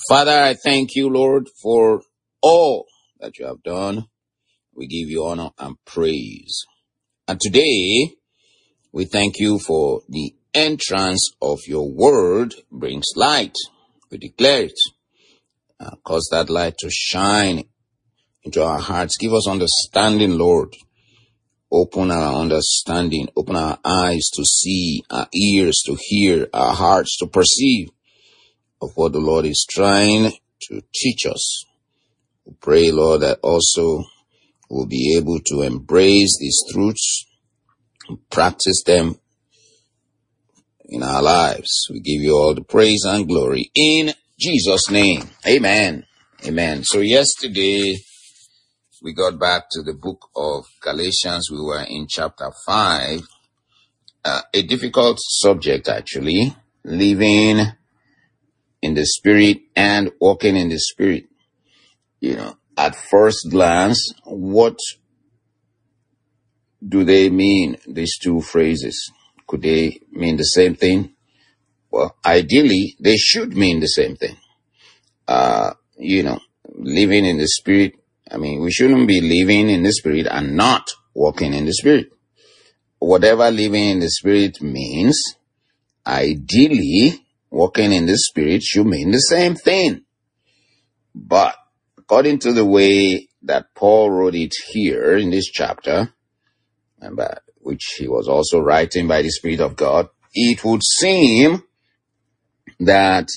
Father, I thank you, Lord, for all that you have done. We give you honor and praise. And today, we thank you for the entrance of your word brings light. We declare it. Cause that light to shine into our hearts. Give us understanding, Lord. Open our understanding. Open our eyes to see, our ears to hear, our hearts to perceive of what the Lord is trying to teach us. We pray, Lord, that also we'll be able to embrace these truths and practice them in our lives. We give you all the praise and glory in Jesus' name. Amen. Amen. So yesterday we got back to the book of Galatians. We were in chapter 5. A difficult subject, actually, living in the Spirit and walking in the Spirit. At first glance, what do they mean, these two phrases? Could they mean the same thing? Well, ideally, they should mean the same thing. Living in the Spirit, we shouldn't be living in the Spirit and not walking in the Spirit. Whatever living in the Spirit means, ideally, walking in the Spirit should mean the same thing. But according to the way that Paul wrote it here in this chapter, which he was also writing by the Spirit of God, it would seem that,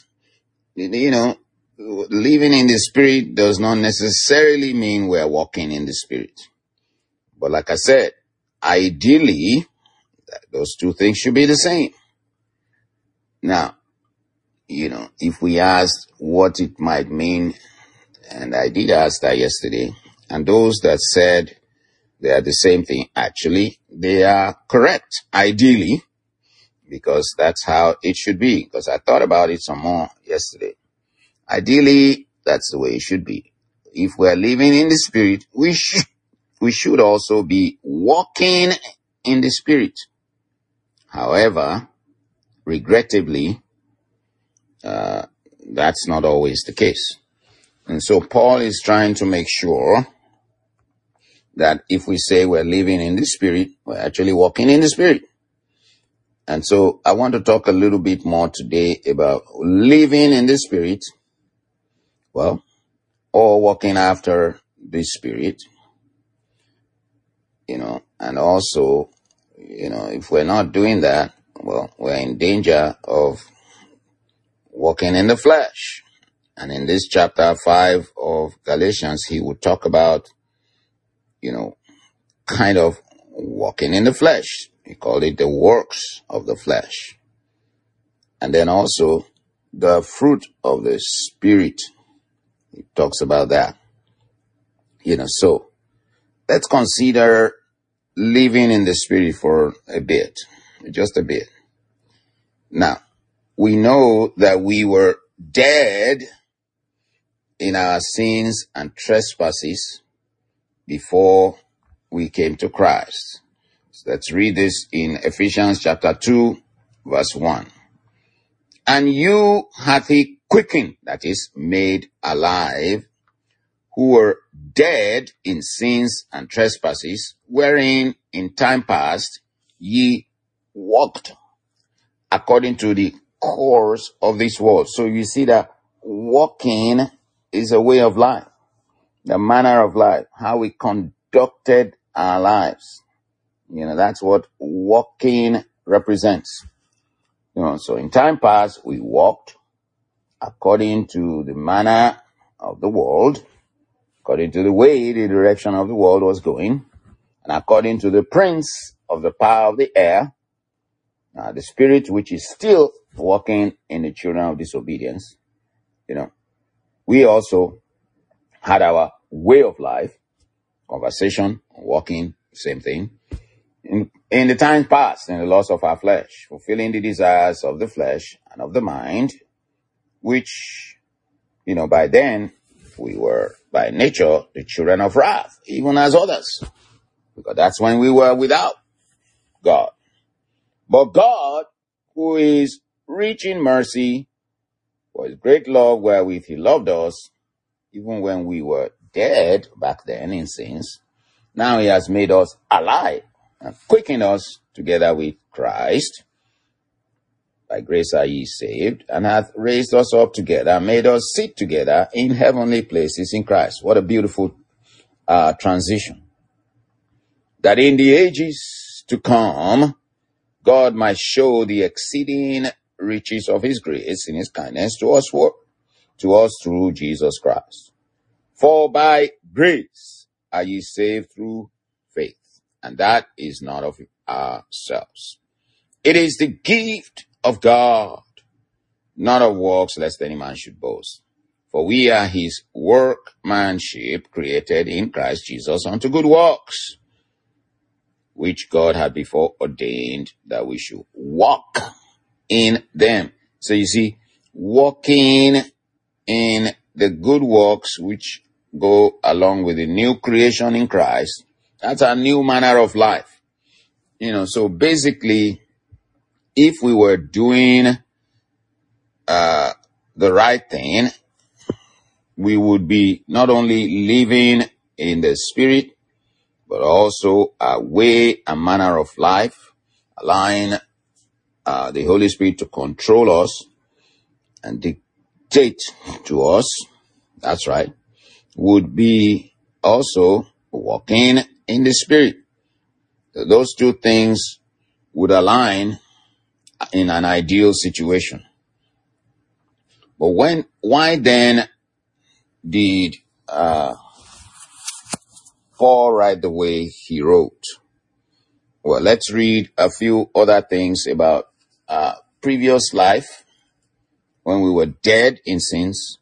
living in the Spirit does not necessarily mean we're walking in the Spirit. But like I said, ideally, those two things should be the same. Now, if we asked what it might mean, and I did ask that yesterday, and those that said they are the same thing, actually, they are correct, ideally, because that's how it should be, because I thought about it some more yesterday. Ideally, that's the way it should be. If we're living in the Spirit, we should also be walking in the Spirit. However, regrettably, that's not always the case. And so Paul is trying to make sure that if we say we're living in the Spirit, we're actually walking in the Spirit. And so I want to talk a little bit more today about living in the Spirit, or walking after the Spirit, and also, if we're not doing that, we're in danger of walking in the flesh. And in this chapter 5 of Galatians, he would talk about, kind of walking in the flesh. He called it the works of the flesh. And then also the fruit of the Spirit. He talks about that. So let's consider living in the Spirit for a bit, just a bit. Now, we know that we were dead in our sins and trespasses before we came to Christ. So let's read this in Ephesians chapter 2, verse 1. And you hath he quickened, that is, made alive, who were dead in sins and trespasses, wherein in time past ye walked according to the course of this world. So you see that walking is a way of life, the manner of life, how we conducted our lives. That's what walking represents. So in time past, we walked according to the manner of the world, according to the way the direction of the world was going, and according to the prince of the power of the air, the spirit which is still walking in the children of disobedience. We also had our way of life, conversation, walking, same thing, in the time past, in the loss of our flesh, fulfilling the desires of the flesh and of the mind, which, by then, we were by nature the children of wrath, even as others, because that's when we were without God. But God, who is rich in mercy, For his great love wherewith he loved us, even when we were dead back then in sins, now he has made us alive and quickened us together with Christ. By grace are ye saved, and hath raised us up together, and made us sit together in heavenly places in Christ. What a beautiful transition. That in the ages to come, God might show the exceeding riches of his grace in his kindness to us through Jesus Christ. For by grace are ye saved through faith, and that is not of ourselves. It is the gift of God, not of works, lest any man should boast. For we are his workmanship, created in Christ Jesus unto good works, which God had before ordained that we should walk in them. So you see, walking in the good works which go along with the new creation in Christ, that's a new manner of life. So basically, if we were doing the right thing, we would be not only living in the Spirit, but also a way, a manner of life, allowing the Holy Spirit to control us and dictate to us. That's right. Would be also walking in the Spirit. Those two things would align in an ideal situation. But why then did Paul write the way he wrote? Well, let's read a few other things about previous life when we were dead in sins,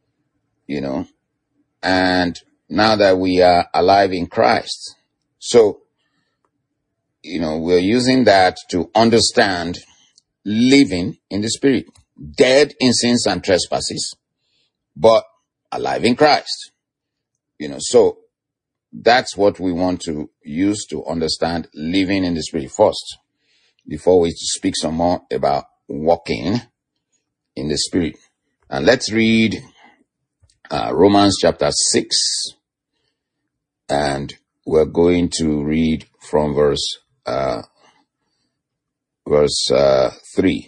and now that we are alive in Christ. So, we're using that to understand living in the Spirit, dead in sins and trespasses, but alive in Christ. So that's what we want to use to understand living in the Spirit first, before we speak some more about walking in the Spirit. And let's read Romans chapter 6, and we're going to read from verse 3.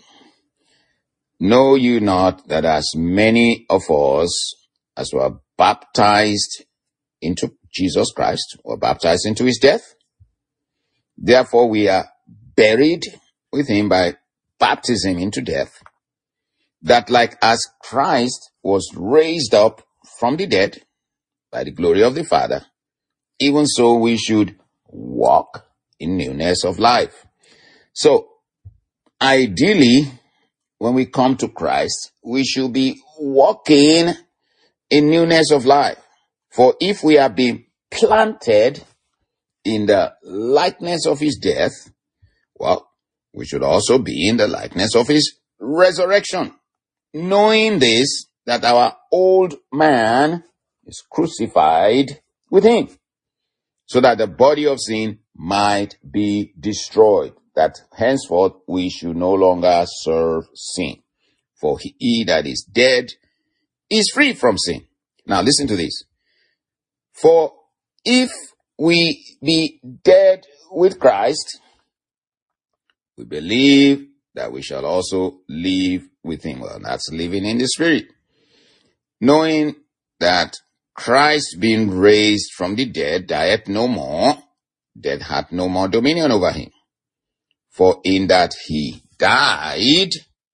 Know you not that as many of us as were baptized into Jesus Christ were baptized into his death? Therefore we are buried with him by baptism into death, that like as Christ was raised up from the dead by the glory of the Father, even so we should walk in newness of life. So, ideally, when we come to Christ, we should be walking in newness of life. For if we have been planted in the likeness of his death, well, we should also be in the likeness of his resurrection. Knowing this, that our old man is crucified with him, so that the body of sin might be destroyed, that henceforth we should no longer serve sin. For he that is dead is free from sin. Now listen to this. For if we be dead with Christ, we believe that we shall also live with him. Well, that's living in the Spirit. Knowing that Christ being raised from the dead dieth no more, death hath no more dominion over him. For in that he died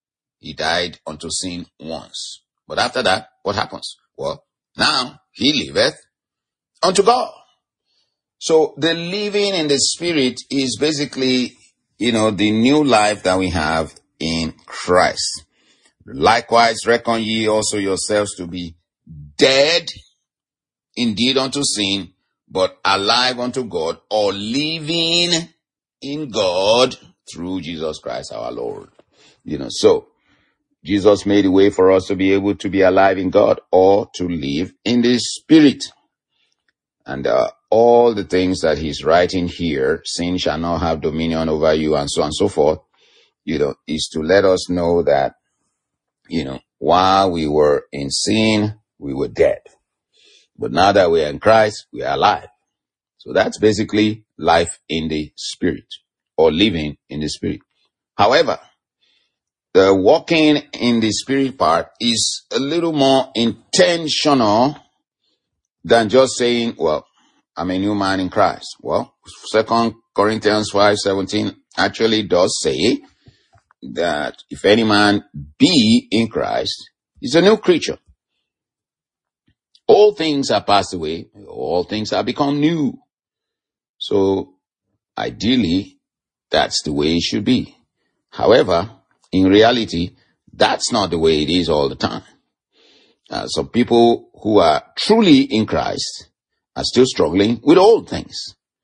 unto sin once. But after that, what happens? Well, now he liveth unto God. So the living in the Spirit is basically, the new life that we have in Christ. Likewise, reckon ye also yourselves to be dead indeed unto sin, but alive unto God, or living in God through Jesus Christ our Lord. So Jesus made a way for us to be able to be alive in God or to live in the Spirit. And all the things that he's writing here, sin shall not have dominion over you, and so on and so forth, is to let us know that, while we were in sin, we were dead. But now that we are in Christ, we are alive. So that's basically life in the Spirit, or living in the Spirit. However, the walking in the Spirit part is a little more intentional than just saying, well, I'm a new man in Christ. Well, 2 Corinthians 5:17 actually does say that if any man be in Christ, he's a new creature. All things are passed away, all things are become new. So, ideally, that's the way it should be. However, in reality, that's not the way it is all the time. Some people who are truly in Christ are still struggling with old things.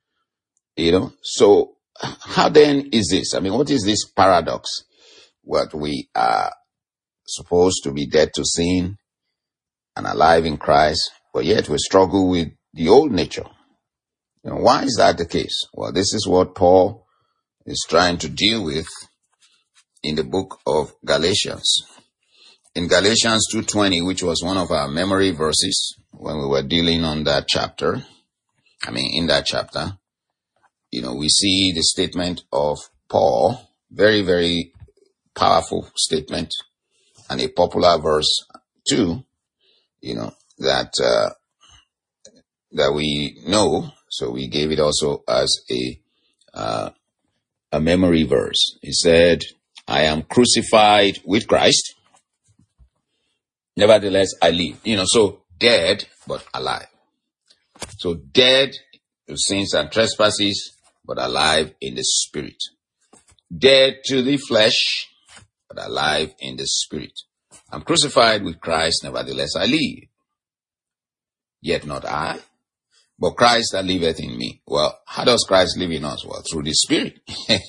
So how then is this? I mean, what is this paradox? What we are supposed to be dead to sin and alive in Christ, but yet we struggle with the old nature. Why is that the case? Well, this is what Paul is trying to deal with in the book of Galatians. In Galatians 2:20, which was one of our memory verses when we were dealing on that chapter, in that chapter, we see the statement of Paul, very, very powerful statement, and a popular verse too, that we know. So we gave it also as a memory verse. He said, I am crucified with Christ. Nevertheless, I live. So dead, but alive. So dead to sins and trespasses, but alive in the Spirit. Dead to the flesh, but alive in the Spirit. I'm crucified with Christ, nevertheless I live. Yet not I, but Christ that liveth in me. Well, how does Christ live in us? Well, through the Spirit.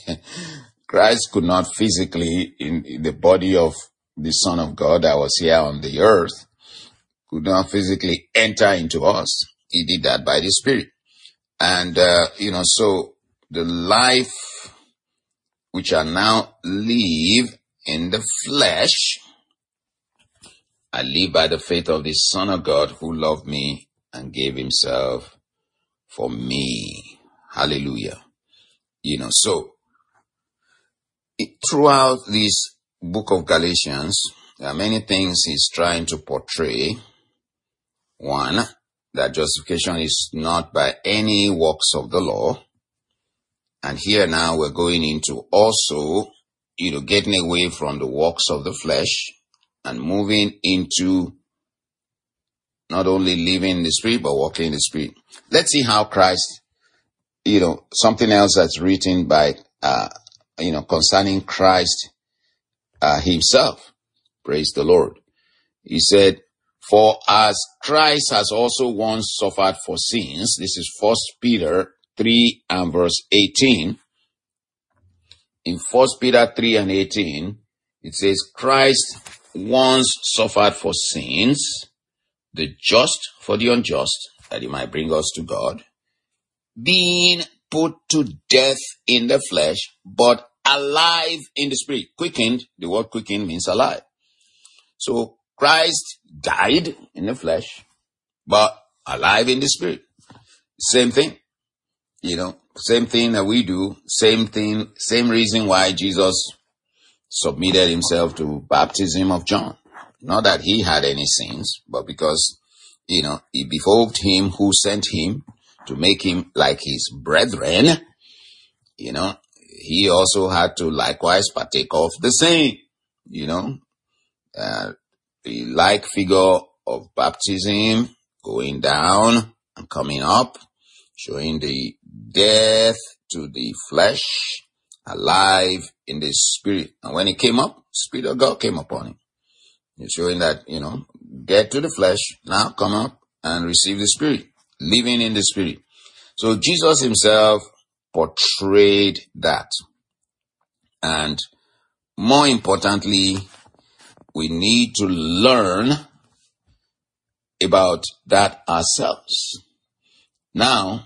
Christ could not physically, in the body of the Son of God that was here on the earth, could not physically enter into us. He did that by the Spirit. And, so the life which I now live in the flesh, I live by the faith of the Son of God who loved me and gave himself for me. Hallelujah. So throughout this book of Galatians, there are many things he's trying to portray. One, that justification is not by any works of the law. And here now we're going into also, getting away from the works of the flesh and moving into not only living in the Spirit, but walking in the Spirit. Let's see how Christ, something else that's written by, concerning Christ himself. Praise the Lord. He said, for as Christ has also once suffered for sins, this is 1 Peter 3 and verse 18. In 1 Peter 3 and 18, it says, Christ once suffered for sins, the just for the unjust, that he might bring us to God, being put to death in the flesh, but alive in the Spirit. Quickened, the word quickened means alive. So Christ died in the flesh, but alive in the Spirit. Same thing. Same thing that we do. Same thing, same reason why Jesus submitted himself to baptism of John. Not that he had any sins, but because, he behoved him who sent him to make him like his brethren. He also had to likewise partake of the same, the like figure of baptism, going down and coming up, showing the death to the flesh, alive in the Spirit. And when he came up, Spirit of God came upon him. He's showing that, death to the flesh, now come up and receive the Spirit, living in the Spirit. So Jesus himself portrayed that. And more importantly, we need to learn about that ourselves. Now,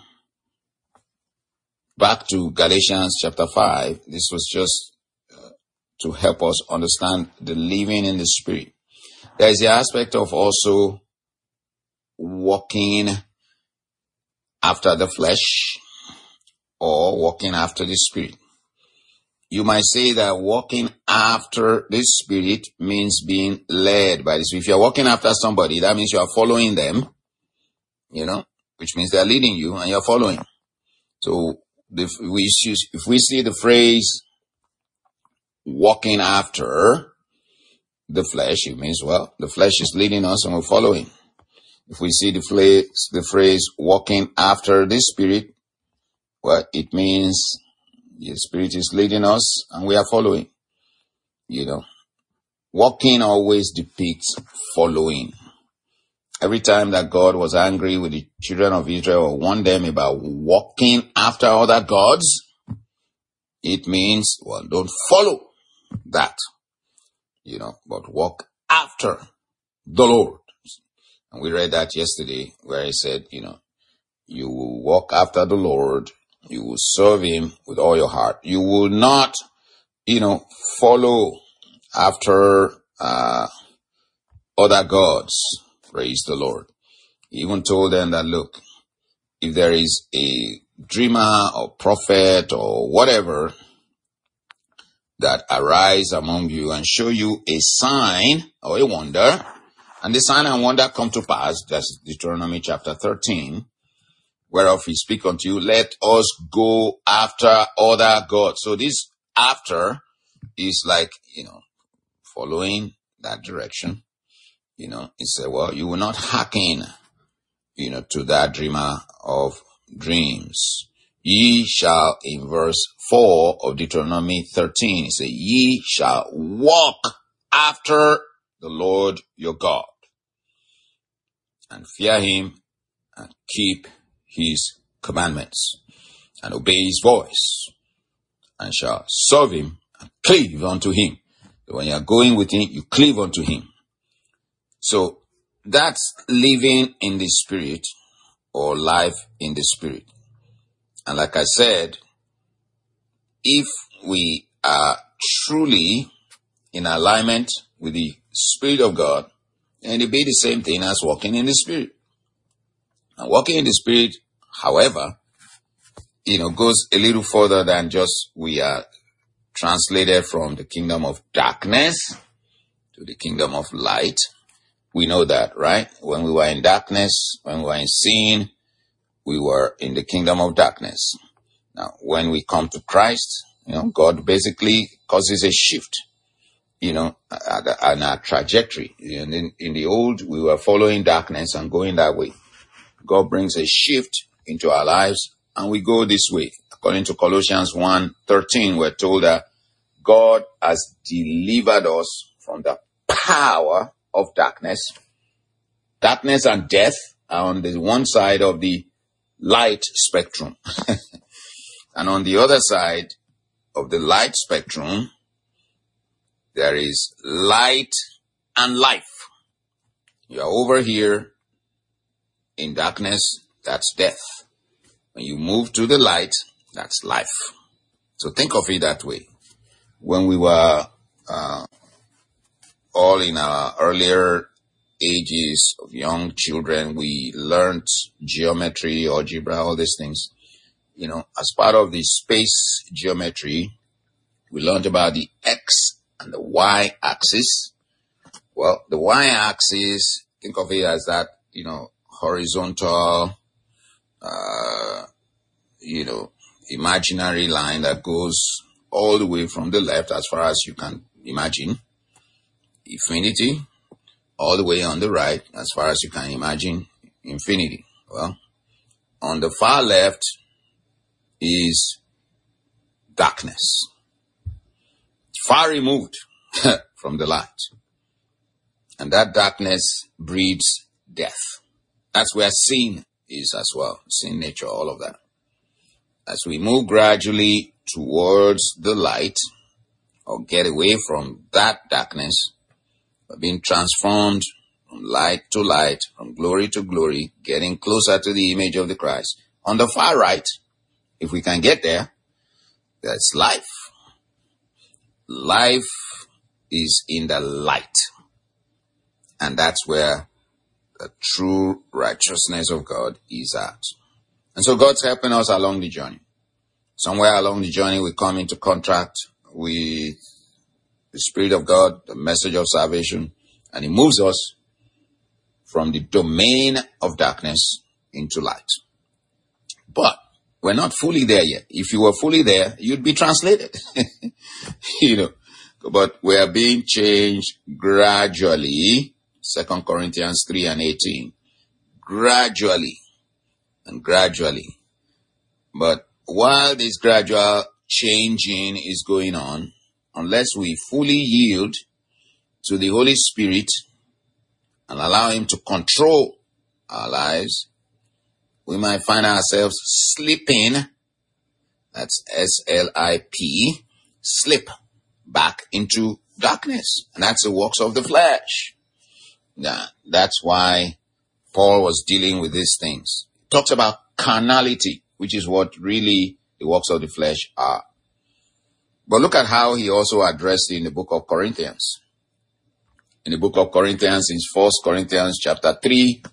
back to Galatians chapter 5. This was just to help us understand the living in the Spirit. There is the aspect of also walking after the flesh or walking after the spirit. You might say that walking after the spirit means being led by the spirit. If you're walking after somebody, that means you are following them, which means they're leading you and you're following. So if we see the phrase walking after the flesh, it means, well, the flesh is leading us and we're following. If we see the phrase walking after the spirit, well, it means the spirit is leading us and we are following. Walking always depicts following. Every time that God was angry with the children of Israel or warned them about walking after other gods, it means, well, don't follow that, but walk after the Lord. And we read that yesterday where he said, you will walk after the Lord, you will serve him with all your heart. You will not, follow after other gods. Praise the Lord. He even told them that, look, if there is a dreamer or prophet or whatever that arise among you and show you a sign or a wonder, and the sign and wonder come to pass, that's Deuteronomy chapter 13, whereof he speak unto you, let us go after other gods. So this after is like, following that direction. He said, well, you will not hearken, to that dreamer of dreams. Ye shall, in verse 4 of Deuteronomy 13, it says, ye shall walk after the Lord your God and fear him and keep his commandments and obey his voice and shall serve him and cleave unto him. So when you are going with him, you cleave unto him. So that's living in the spirit or life in the spirit. And like I said, if we are truly in alignment with the Spirit of God, then it'll be the same thing as walking in the Spirit. And walking in the Spirit, however, goes a little further than just we are translated from the kingdom of darkness to the kingdom of light. We know that, right? When we were in darkness, when we were in sin, we were in the kingdom of darkness. Now, when we come to Christ, God basically causes a shift, in our trajectory. And in the old, we were following darkness and going that way. God brings a shift into our lives and we go this way. According to Colossians 1:13, we're told that God has delivered us from the power of darkness. Darkness and death are on the one side of the light spectrum. And on the other side of the light spectrum, there is light and life. You are over here in darkness, that's death. When you move to the light, that's life. So think of it that way. When we were all in our earlier ages of young children, we learned geometry, algebra, all these things. As part of the space geometry, we learned about the X and the Y axis. Well, the Y axis, think of it as that, horizontal, imaginary line that goes all the way from the left as far as you can imagine, infinity, all the way on the right as far as you can imagine infinity. Well, on the far left is darkness, far removed from the light. And that darkness breeds death. That's where sin is as well, sin nature, all of that. As we move gradually towards the light, or get away from that darkness, we're being transformed from light to light, from glory to glory, getting closer to the image of the Christ. On the far right, if we can get there, that's life. Life is in the light. And that's where the true righteousness of God is at. And so God's helping us along the journey. Somewhere along the journey, we come into contact with the Spirit of God, the message of salvation, and He moves us from the domain of darkness into light. But we're not fully there yet. If you were fully there, you'd be translated. But we are being changed gradually. 2 Corinthians 3:18. Gradually and gradually. But while this gradual changing is going on, unless we fully yield to the Holy Spirit and allow Him to control our lives, we might find ourselves slipping, that's S-L-I-P, slip back into darkness. And that's the works of the flesh. Now, that's why Paul was dealing with these things. He talks about carnality, which is what really the works of the flesh are. But look at how he also addressed it in the book of Corinthians. In the book of Corinthians, in 1 Corinthians chapter 3,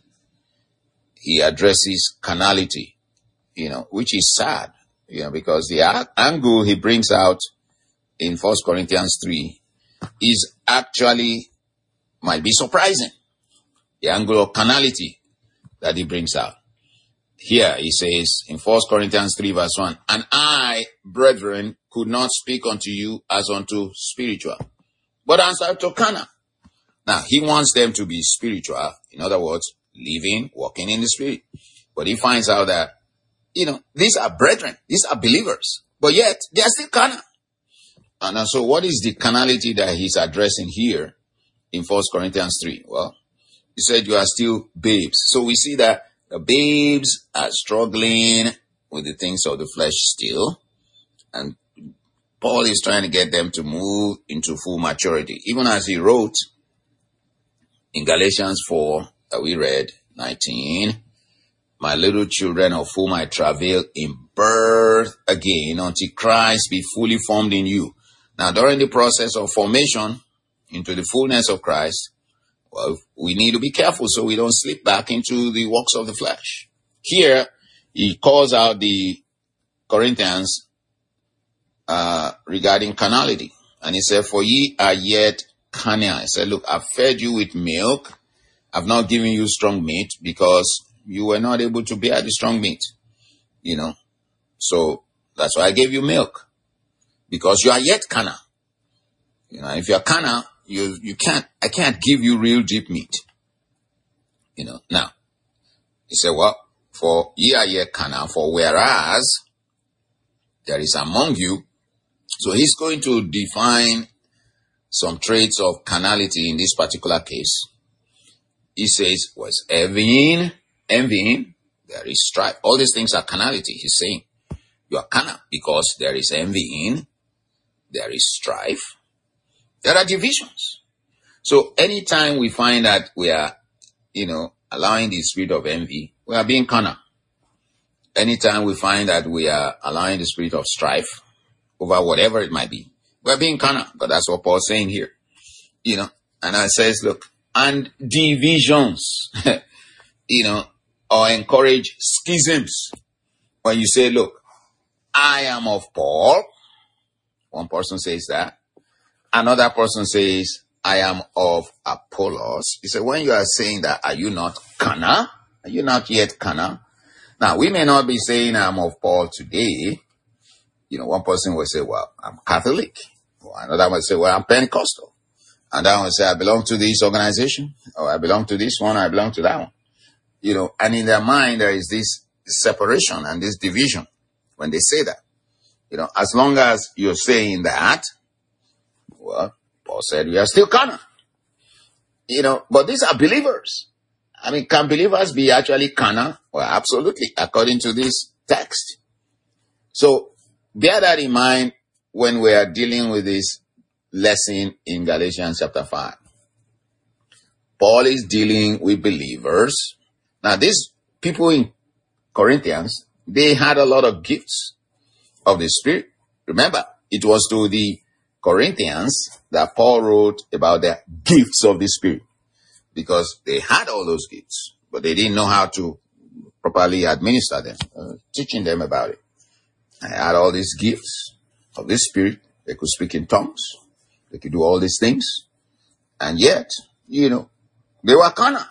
he addresses carnality, which is sad, because the angle he brings out in 1 Corinthians 3 is actually, might be surprising. The angle of carnality that he brings out. Here he says in 1 Corinthians 3 verse 1, and I, brethren, could not speak unto you as unto spiritual, but as unto carnal. Now, he wants them to be spiritual. In other words, living, walking in the Spirit. But he finds out that, these are brethren, these are believers, but yet they are still carnal. And so what is the carnality that he's addressing here in 1 Corinthians 3? Well, he said you are still babes. So we see that the babes are struggling with the things of the flesh still. And Paul is trying to get them to move into full maturity. Even as he wrote in Galatians 4 that we read, 19, my little children of whom I travail in birth again until Christ be fully formed in you. Now, during the process of formation into the fullness of Christ, well, we need to be careful so we don't slip back into the works of the flesh. Here, he calls out the Corinthians regarding carnality. And he said, for ye are yet carnal. He said, look, I've fed you with milk. I've not given you strong meat because you were not able to bear the strong meat. So that's why I gave you milk. Because you are yet carnal. If you are carnal, I can't give you real deep meat. Now, he said, well, for ye are yet carnal, for whereas there is among you. So he's going to define some traits of carnality in this particular case. He says, was envying, there is strife. All these things are carnality. He's saying, you are carnal because there is envying, there is strife, there are divisions. So anytime we find that we are, allowing the spirit of envy, we are being carnal. Anytime we find that we are allowing the spirit of strife over whatever it might be, we are being carnal. But that's what Paul's saying here. And it says, look, and divisions, or encourage schisms. When you say, look, I am of Paul, one person says that. Another person says, I am of Apollos. He said, when you are saying that, are you not carnal? Are you not yet carnal? Now, we may not be saying I'm of Paul today. One person will say, well, I'm Catholic. Or another will say, well, I'm Pentecostal. And that one will say, I belong to this organization. Or I belong to this one. I belong to that one. And in their mind, there is this separation and this division when they say that. As long as you're saying that, well, Paul said we are still carnal. But these are believers. Can believers be actually carnal? Well, absolutely, according to this text. So bear that in mind when we are dealing with this lesson in Galatians chapter 5. Paul is dealing with believers. Now, these people in Corinthians, they had a lot of gifts of the Spirit. Remember, it was to the Corinthians that Paul wrote about the gifts of the Spirit. because they had all those gifts, but they didn't know how to properly administer them, teaching them about it. I had all these gifts of the Spirit. They could speak in tongues. They could do all these things. And yet, they were carnal.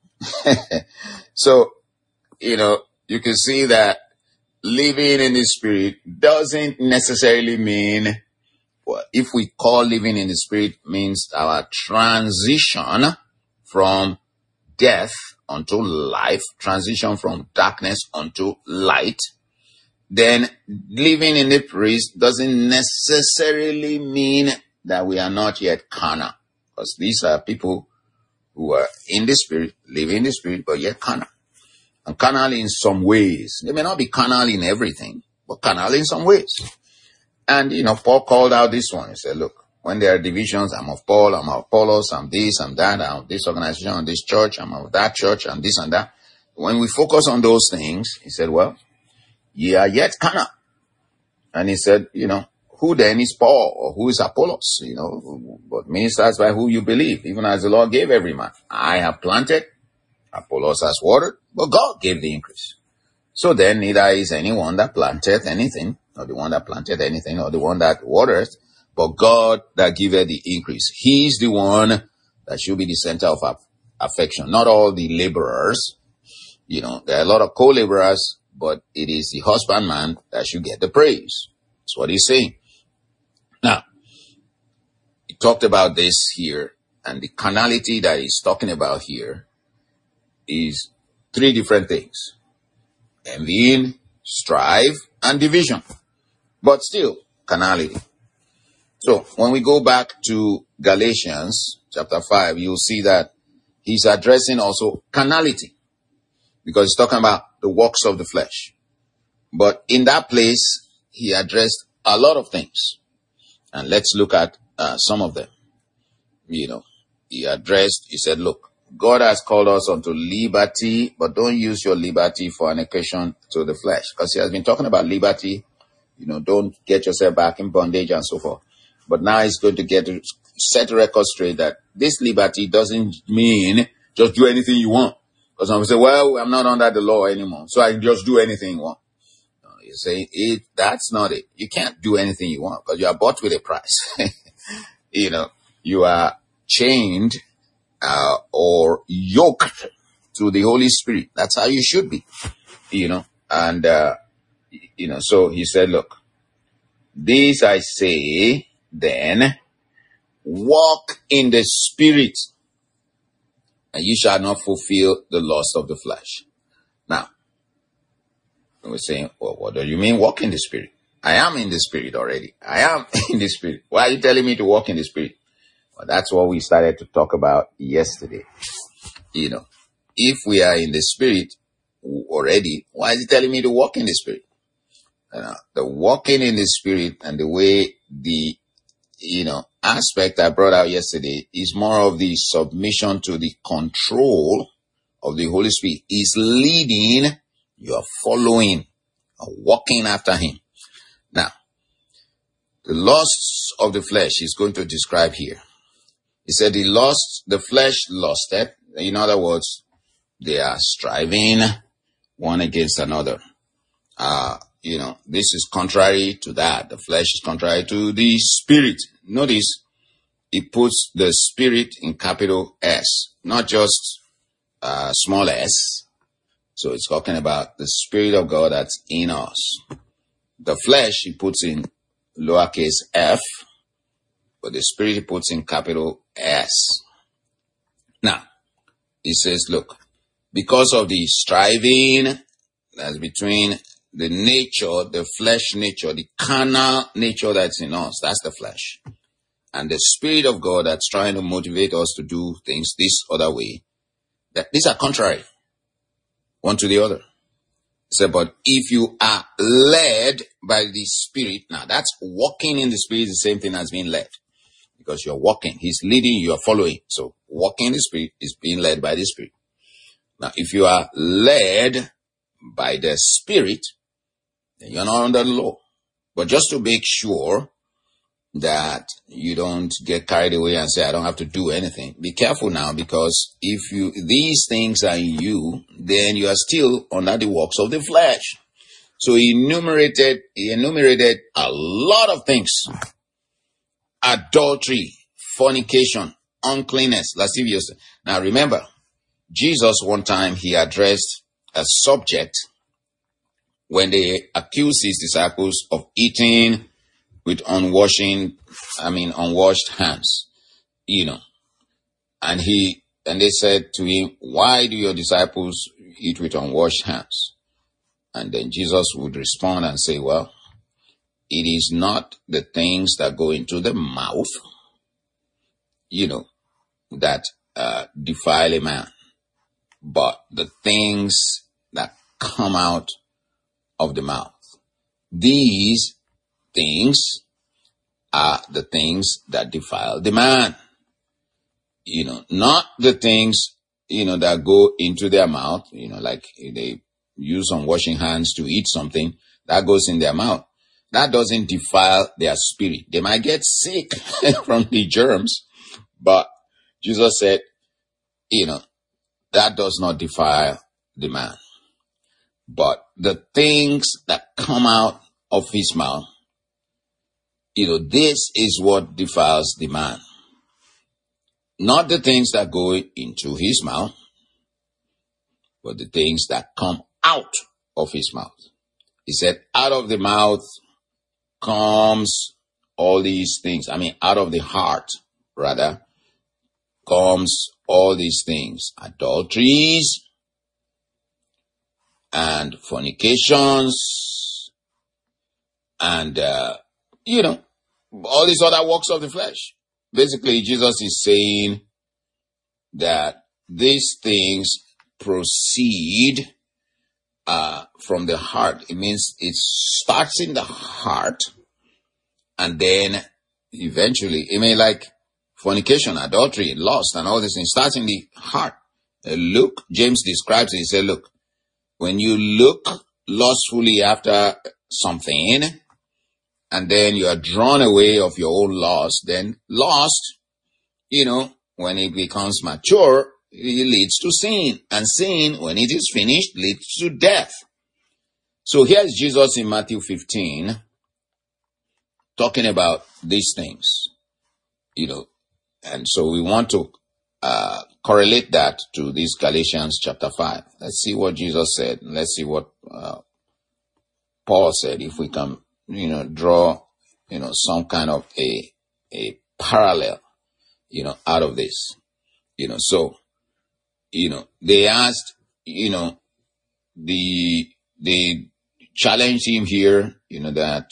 So, you can see that living in the Spirit doesn't necessarily mean, well, if we call living in the Spirit means our transition from death unto life, transition from darkness unto light, then living in the Spirit doesn't necessarily mean that we are not yet carnal. Because these are people who are in the Spirit, living in the Spirit, but yet carnal. And carnal in some ways. They may not be carnal in everything, but carnal in some ways. And, Paul called out this one. He said, look, when there are divisions, I'm of Paul, I'm of Apollos, I'm this, I'm that, I'm of this organization, I'm this church, I'm of that church, I'm this and that. When we focus on those things, he said, well, ye are yet carnal. And he said, who then is Paul or who is Apollos? But ministers by who you believe, even as the Lord gave every man. I have planted, Apollos has watered, but God gave the increase. So then neither is anyone that planted anything, or the one that planted anything, or the one that watered, but God that giveth the increase. He is the one that should be the center of affection, not all the laborers. There are a lot of co-laborers, but it is the husbandman that should get the praise. That's what he's saying. Now, he talked about this here, and the carnality that he's talking about here is three different things: envying, strife, and division. But still, carnality. So, when we go back to Galatians chapter 5, you'll see that he's addressing also carnality, because he's talking about the works of the flesh. But in that place, he addressed a lot of things. And let's look at some of them. He said, look, God has called us unto liberty, but don't use your liberty for an occasion to the flesh. Because he has been talking about liberty, don't get yourself back in bondage and so forth. But now he's going to set the record straight that this liberty doesn't mean just do anything you want. Because some people say, well, I'm not under the law anymore, so I can just do anything you want. You say, that's not it. You can't do anything you want because you are bought with a price. You are chained or yoked to the Holy Spirit. That's how you should be, And, so he said, look, this I say, then, walk in the Spirit, and you shall not fulfill the lust of the flesh. Now, we're saying, well, what do you mean walk in the Spirit? I am in the Spirit already. I am in the Spirit. Why are you telling me to walk in the Spirit? Well, that's what we started to talk about yesterday. If we are in the Spirit already, why is he telling me to walk in the Spirit? The walking in the Spirit and the way the, aspect I brought out yesterday is more of the submission to the control of the Holy Spirit. Is leading, you are following, walking after him. Now, the lusts of the flesh is going to describe here. He said the flesh lusted. In other words, they are striving one against another. This is contrary to that. The flesh is contrary to the Spirit. Notice, he puts the Spirit in capital S, not just small s. So it's talking about the Spirit of God that's in us. The flesh he puts in lowercase f, but the Spirit he puts in capital S. Now, he says, look, because of the striving that's between the nature, the flesh nature, the carnal nature that's in us, that's the flesh, and the Spirit of God that's trying to motivate us to do things this other way, that these are contrary one to the other. He said, but if you are led by the Spirit, now that's walking in the Spirit is the same thing as being led, because you're walking. He's leading, you're following. So walking in the Spirit is being led by the Spirit. Now, if you are led by the Spirit, then you're not under the law. But just to make sure, that you don't get carried away and say, I don't have to do anything. Be careful now, because if these things are in you, then you are still under the works of the flesh. So he enumerated a lot of things: adultery, fornication, uncleanness, lasciviousness. Now remember, Jesus one time, he addressed a subject when they accused his disciples of eating with unwashed hands, and they said to him, why do your disciples eat with unwashed hands? And then Jesus would respond and say, well, it is not the things that go into the mouth, that defile a man, but the things that come out of the mouth. These things are the things that defile the man. Not the things, that go into their mouth, like they use unwashing hands to eat something that goes in their mouth. That doesn't defile their spirit. They might get sick from the germs, but Jesus said, that does not defile the man. But the things that come out of his mouth, this is what defiles the man. Not the things that go into his mouth, but the things that come out of his mouth. He said, out of the mouth comes all these things. Out of the heart, rather, comes all these things: adulteries and fornications and, all these other works of the flesh. Basically, Jesus is saying that these things proceed from the heart. It means it starts in the heart, and then eventually, like fornication, adultery, lust, and all these things starts in the heart. James describes it. He said, look, when you look lustfully after something, and then you are drawn away of your own lust, then lust, when it becomes mature, it leads to sin. And sin, when it is finished, leads to death. So here's Jesus in Matthew 15 talking about these things, and so we want to correlate that to this Galatians chapter 5. Let's see what Jesus said. Let's see what Paul said, if we can, draw, some kind of a parallel, out of this, so, they asked, they challenged him here, that,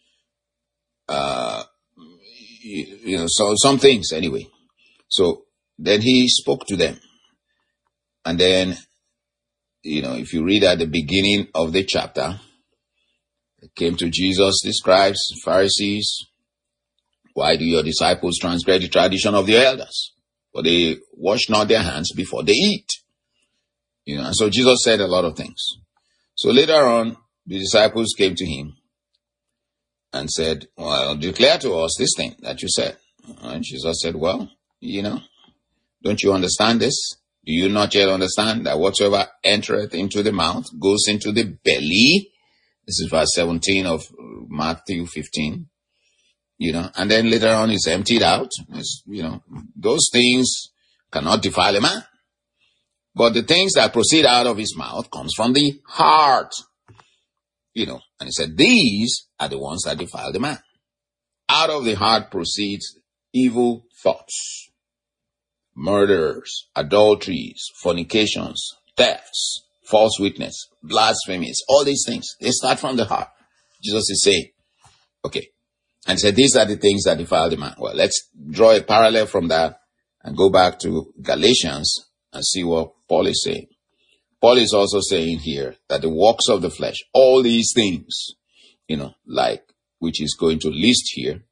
so some things anyway. So then he spoke to them. And then, if you read at the beginning of the chapter, it came to Jesus, the scribes, Pharisees. Why do your disciples transgress the tradition of the elders? For they wash not their hands before they eat. And so Jesus said a lot of things. So later on, the disciples came to him and said, well, declare to us this thing that you said. And Jesus said, well, don't you understand this? Do you not yet understand that whatsoever entereth into the mouth goes into the belly? This is verse 17 of Matthew 15. And then later on it's emptied out. Those things cannot defile a man. But the things that proceed out of his mouth comes from the heart. And he said, these are the ones that defile the man. Out of the heart proceeds evil thoughts, murders, adulteries, fornications, thefts, false witness, blasphemies, all these things. They start from the heart. Jesus is saying, okay. And he said, these are the things that defile the man. Well, let's draw a parallel from that and go back to Galatians and see what Paul is saying. Paul is also saying here that the works of the flesh, all these things, like, which is going to list here,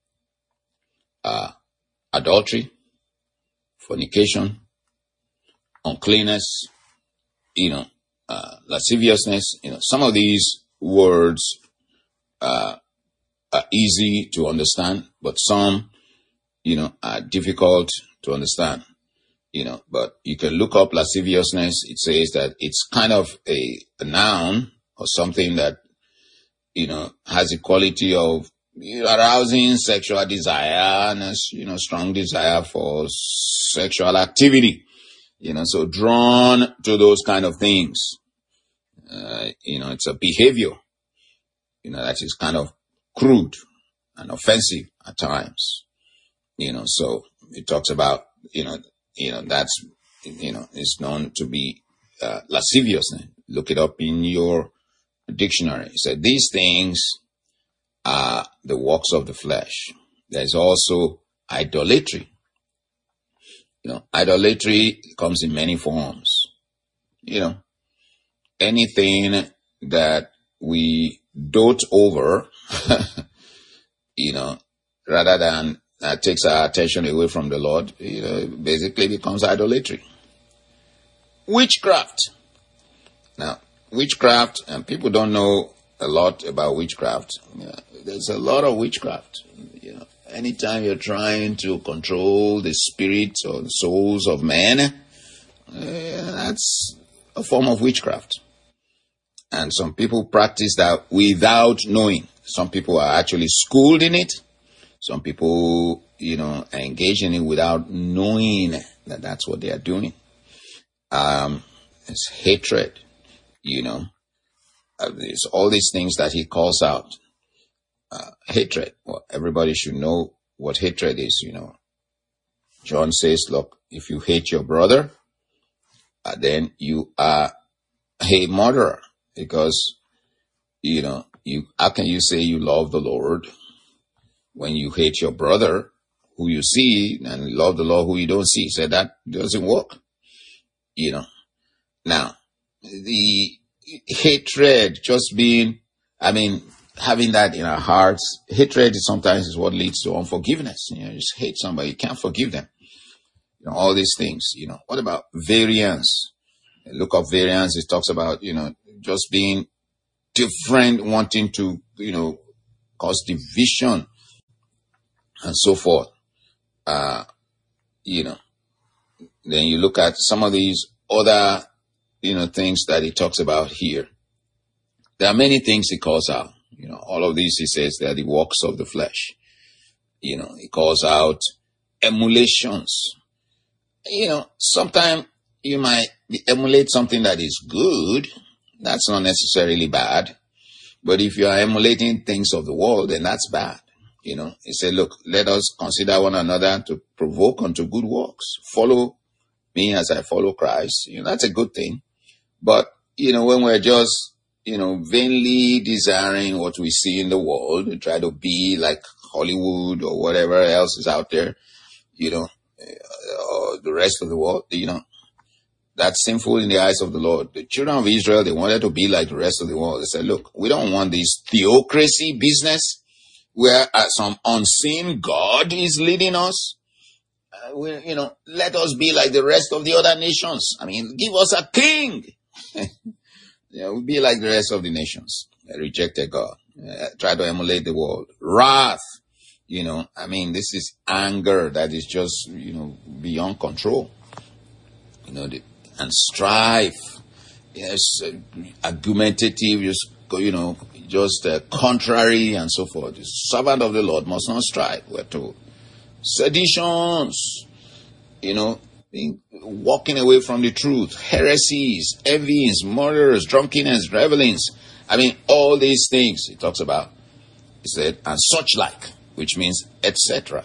adultery, fornication, uncleanness, lasciviousness, some of these words, are easy to understand, but some, are difficult to understand, but you can look up lasciviousness. It says that it's kind of a noun or something that, has the quality of arousing sexual desire and, strong desire for sexual activity, so drawn to those kind of things. It's a behavior, that is kind of crude and offensive at times, so it talks about, that's, it's known to be lasciviousness. Look it up in your dictionary. It said these things are the works of the flesh. There's also idolatry. Idolatry comes in many forms. Anything that we dote over, rather than takes our attention away from the Lord, basically becomes idolatry. Witchcraft. Now, witchcraft, and people don't know a lot about witchcraft. There's a lot of witchcraft. Anytime you're trying to control the spirits or the souls of men, that's a form of witchcraft. And some people practice that without knowing. Some people are actually schooled in it. Some people, are engaged in it without knowing that that's what they are doing. It's hatred, There's all these things that he calls out. Hatred. Well, everybody should know what hatred is, John says, look, if you hate your brother, then you are a murderer. Because, how can you say you love the Lord when you hate your brother who you see and love the Lord who you don't see? He said that doesn't work. Now, the hatred just being, having that in our hearts, hatred is sometimes what leads to unforgiveness. You just hate somebody, you can't forgive them. All these things, What about variance? Look up variance. It talks about, just being different, wanting to, cause division and so forth. Then you look at some of these other, things that he talks about here. There are many things he calls out. All of these, he says, they are the works of the flesh. He calls out emulations. Sometimes you might emulate something that is good. That's not necessarily bad. But if you are emulating things of the world, then that's bad. He said, look, let us consider one another to provoke unto good works. Follow me as I follow Christ. That's a good thing. But, when we're just, vainly desiring what we see in the world, we try to be like Hollywood or whatever else is out there, or the rest of the world, that's sinful in the eyes of the Lord. The children of Israel, they wanted to be like the rest of the world. They said, look, we don't want this theocracy business where some unseen God is leading us. Let us be like the rest of the other nations. Give us a king. We'll be like the rest of the nations. They rejected God. Try to emulate the world. Wrath. This is anger that is just, beyond control. And strife. Yes, argumentative, just contrary and so forth. The servant of the Lord must not strive, we're told. Seditions, walking away from the truth, heresies, envyings, murders, drunkenness, revelings. All these things he talks about. He said, and such like, which means etc.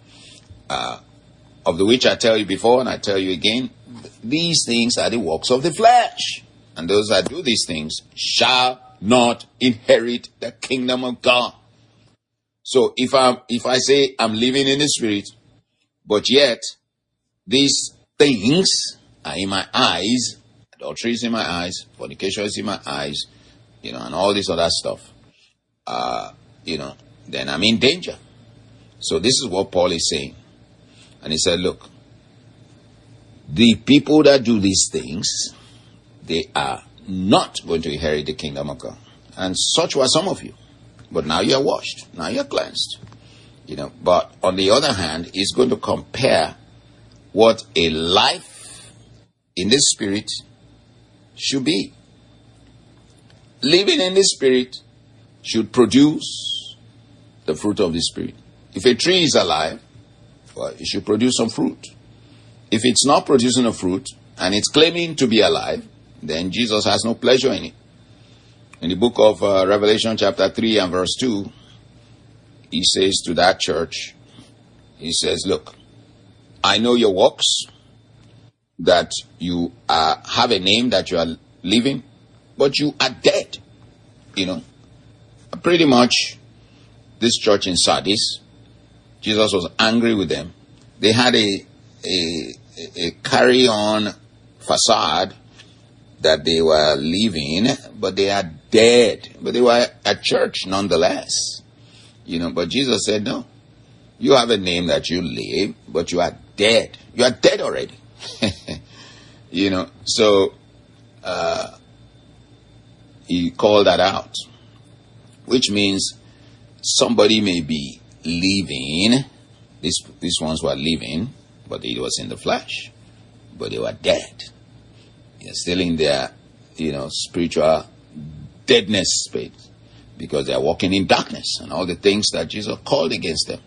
Of the which I tell you before and I tell you again, these things are the works of the flesh. And those that do these things shall not inherit the kingdom of God. So if I say I'm living in the spirit, but yet these things are in my eyes, adultery is in my eyes, fornication is in my eyes, and all this other stuff, then I'm in danger. So this is what Paul is saying. And he said, look, the people that do these things, they are not going to inherit the kingdom of God. And such were some of you. but now you're washed. Now you're cleansed. But on the other hand, he's going to compare what a life in the Spirit should be. Living in the Spirit should produce the fruit of the Spirit. If a tree is alive, well, it should produce some fruit. If it's not producing a fruit and it's claiming to be alive, then Jesus has no pleasure in it. In the book of Revelation chapter 3 and verse 2, he says to that church, he says, look, I know your works, that you have a name, that you are living, but you are dead. Pretty much this church in Sardis, Jesus was angry with them. They had a carry-on facade that they were living, but they are dead. But they were a church nonetheless. But Jesus said, no, you have a name that you live, but you are dead. You are dead already. So he called that out, which means somebody may be living. These ones were living, but it was in the flesh, but they were dead. They're still in their, spiritual deadness space, because they are walking in darkness and all the things that Jesus called against them,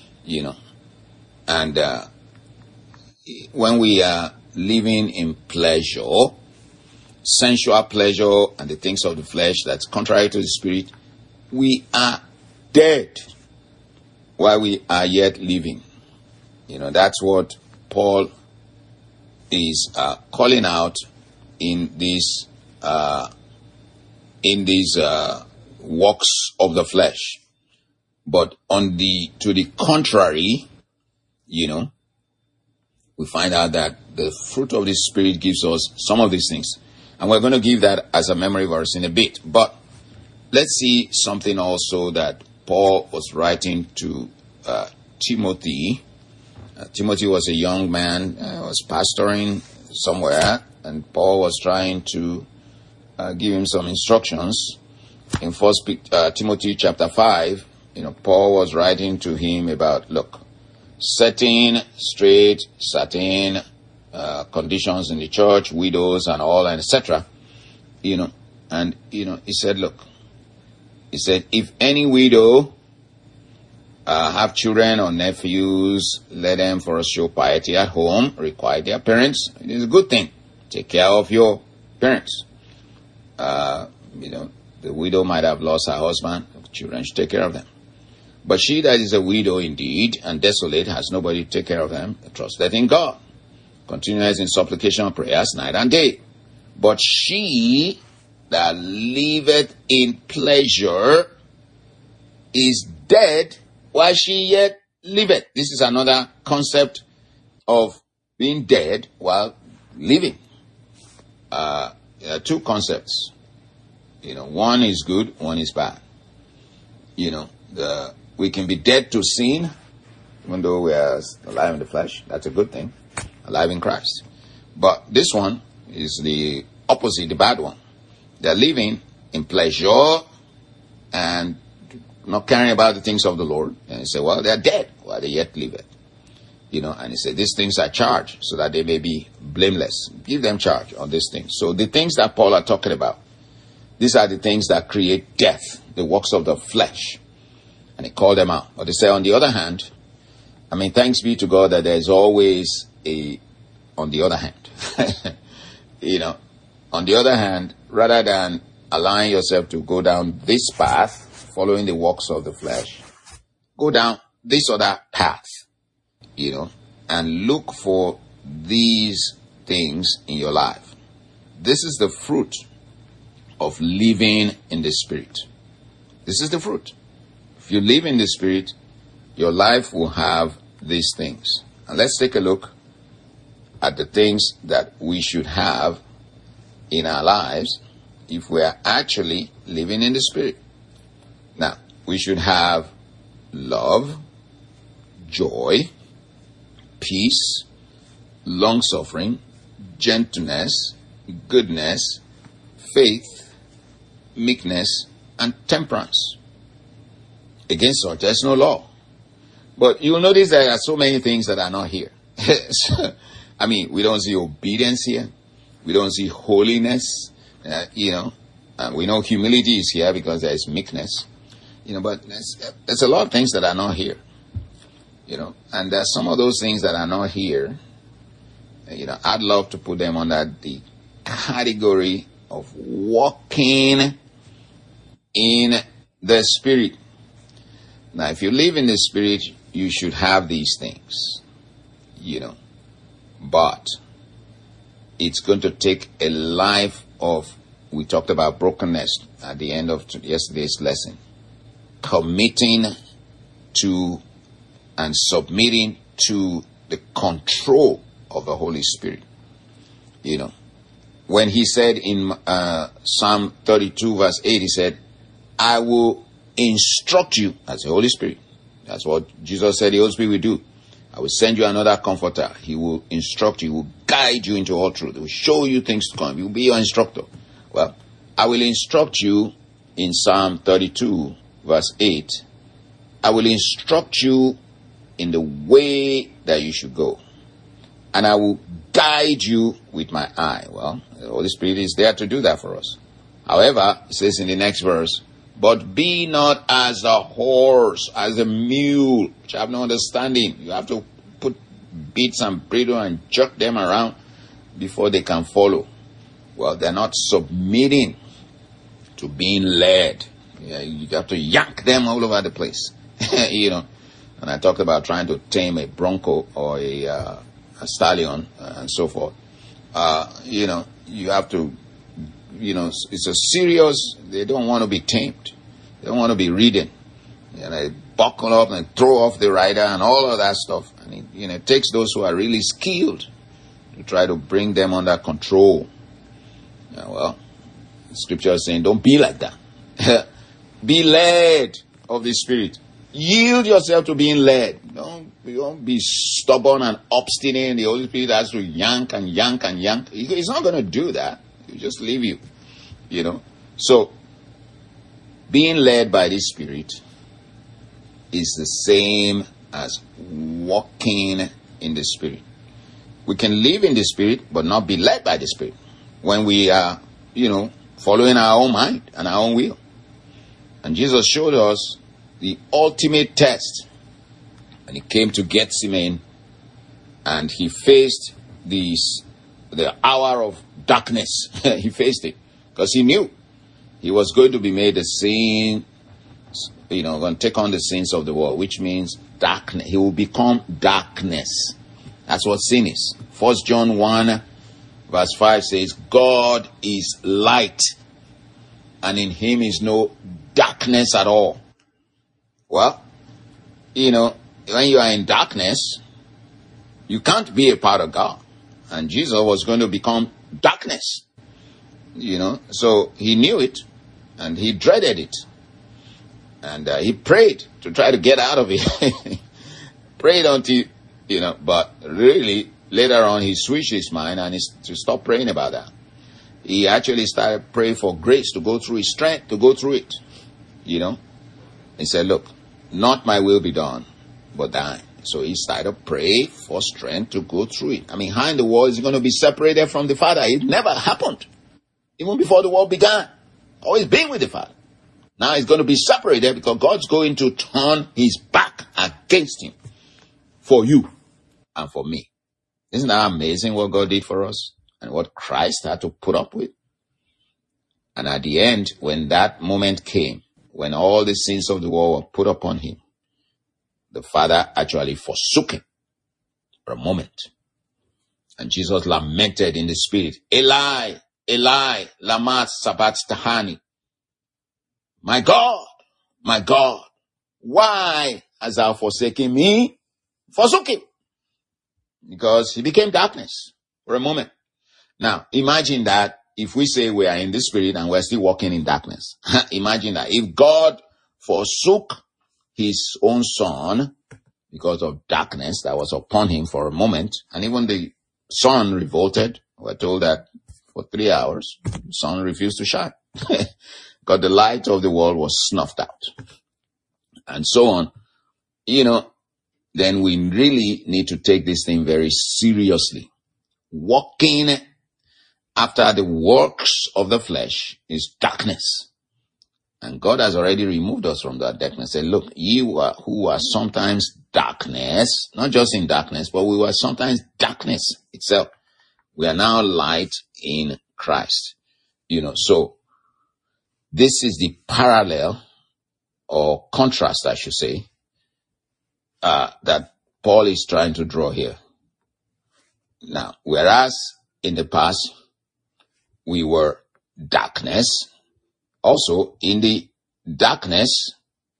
And when we are living in pleasure, sensual pleasure, and the things of the flesh that's contrary to the Spirit, we are dead while we are yet living. That's what Paul is calling out in these works of the flesh. But to the contrary, we find out that the fruit of the Spirit gives us some of these things. And we're going to give that as a memory verse in a bit. But let's see something also that Paul was writing to Timothy. Timothy was a young man, was pastoring somewhere, and Paul was trying to give him some instructions. In 1 Timothy chapter 5, Paul was writing to him about, look, setting straight certain conditions in the church, widows and all, and etc. He said, look, he said, if any widow have children or nephews, let them first show piety at home, require their parents. It is a good thing. Take care of your parents. The widow might have lost her husband. Children should take care of them. But she that is a widow indeed and desolate has nobody to take care of them, trusteth in God, continues in supplication and prayers night and day. But she that liveth in pleasure is dead while she yet liveth. This is another concept of being dead while living. There are two concepts. One is good, one is bad. We can be dead to sin, even though we are alive in the flesh. That's a good thing. Alive in Christ. But this one is the opposite, the bad one. They're living in pleasure and not caring about the things of the Lord. And he said, well, they're dead while they yet live it. And he said, these things are charged so that they may be blameless. Give them charge on these things. So the things that Paul are talking about, these are the things that create death, the works of the flesh. And he called them out. But he said, on the other hand, thanks be to God that there's always on the other hand. On the other hand, rather than allowing yourself to go down this path, following the works of the flesh, go down this other path, and look for these things in your life. This is the fruit of living in the Spirit. This is the fruit. If you live in the Spirit, your life will have these things. And let's take a look at the things that we should have in our lives if we are actually living in the Spirit. Now, we should have love, joy, peace, long-suffering, gentleness, goodness, faith, meekness, and temperance. Against such, there's no law. But you'll notice there are so many things that are not here. I mean, we don't see obedience here. We don't see holiness. We know humility is here because there is meekness. But there's a lot of things that are not here. And there's some of those things that are not here. I'd love to put them under the category of walking in the Spirit. Now, if you live in the Spirit, you should have these things, but it's going to take a life of, we talked about brokenness at the end of yesterday's lesson, committing to and submitting to the control of the Holy Spirit. When he said in Psalm 32 verse 8, he said, I will instruct you as the Holy Spirit. That's what Jesus said the Holy Spirit will do. I will send you another comforter. He will instruct you. He will guide you into all truth. He will show you things to come. He will be your instructor. Well, I will instruct you in Psalm 32 verse 8. I will instruct you in the way that you should go. And I will guide you with my eye. Well, the Holy Spirit is there to do that for us. However, it says in the next verse, but be not as a horse, as a mule, which have no understanding. You have to put bits and bridle and jerk them around before they can follow. Well, they're not submitting to being led. You have to yank them all over the place. And I talked about trying to tame a bronco or a stallion and so forth. You have to, it's a serious, they don't want to be tamed. They don't want to be ridden. They buckle up and throw off the rider and all of that stuff. And it takes those who are really skilled to try to bring them under control. Well, the scripture is saying, don't be like that. Be led of the Spirit. Yield yourself to being led. Don't be stubborn and obstinate. The Holy Spirit has to yank and yank and yank. He's not going to do that. He'll just leave you. So, being led by the Spirit is the same as walking in the Spirit. We can live in the Spirit, but not be led by the Spirit. When we are, following our own mind and our own will. And Jesus showed us the ultimate test. And he came to Gethsemane and he faced the hour of darkness. He faced it because he knew he was going to be made the sin, going to take on the sins of the world, which means darkness. He will become darkness. That's what sin is. 1 John 1 verse 5 says, God is light and in him is no darkness at all. Well, when you are in darkness, you can't be a part of God. And Jesus was going to become darkness. So he knew it and he dreaded it. And he prayed to try to get out of it. Prayed until, but really later on he switched his mind and to stop praying about that. He actually started praying for grace to go through his strength, to go through it. He said, look, not my will be done, but thine. So he started praying for strength to go through it. How in the world is he going to be separated from the Father? It never happened. Even before the world began. Always been with the Father. Now he's going to be separated because God's going to turn his back against him for you and for me. Isn't that amazing what God did for us and what Christ had to put up with? And at the end, when that moment came, when all the sins of the world were put upon him, the Father actually forsook him for a moment. And Jesus lamented in the Spirit, Eli, Eli, lama sabachthani. My God, why hast thou forsaken me? Forsook him. Because he became darkness for a moment. Now, imagine that if we say we are in the Spirit and we're still walking in darkness. Imagine that. If God forsook his own Son because of darkness that was upon him for a moment, and even the sun revolted, we're told that for 3 hours, the sun refused to shine. Because the light of the world was snuffed out. and so on, then we really need to take this thing very seriously. Walking after the works of the flesh is darkness. And God has already removed us from that darkness. Said, look, who are sometimes darkness, not just in darkness, but we were sometimes darkness itself. We are now light in Christ. So this is the parallel or contrast, I should say, that Paul is trying to draw here. Now, whereas in the past we were darkness, also in the darkness,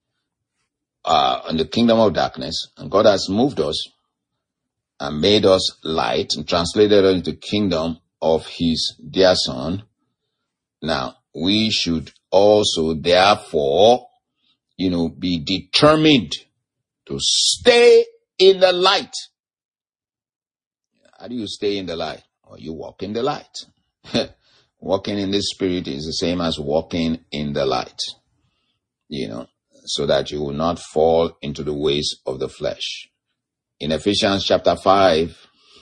in the kingdom of darkness, and God has moved us and made us light and translated us into the kingdom of his dear Son. Now, we should also therefore, be determined to stay in the light. How do you stay in the light? Or you walk in the light. Walking in the Spirit is the same as walking in the light, so that you will not fall into the ways of the flesh. In Ephesians chapter 5,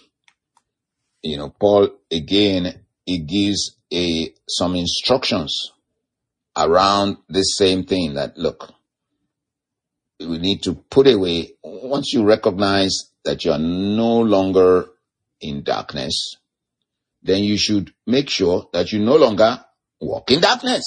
Paul again, he gives some instructions around this same thing that, look, we need to put away, once you recognize that you are no longer in darkness, then you should make sure that you no longer walk in darkness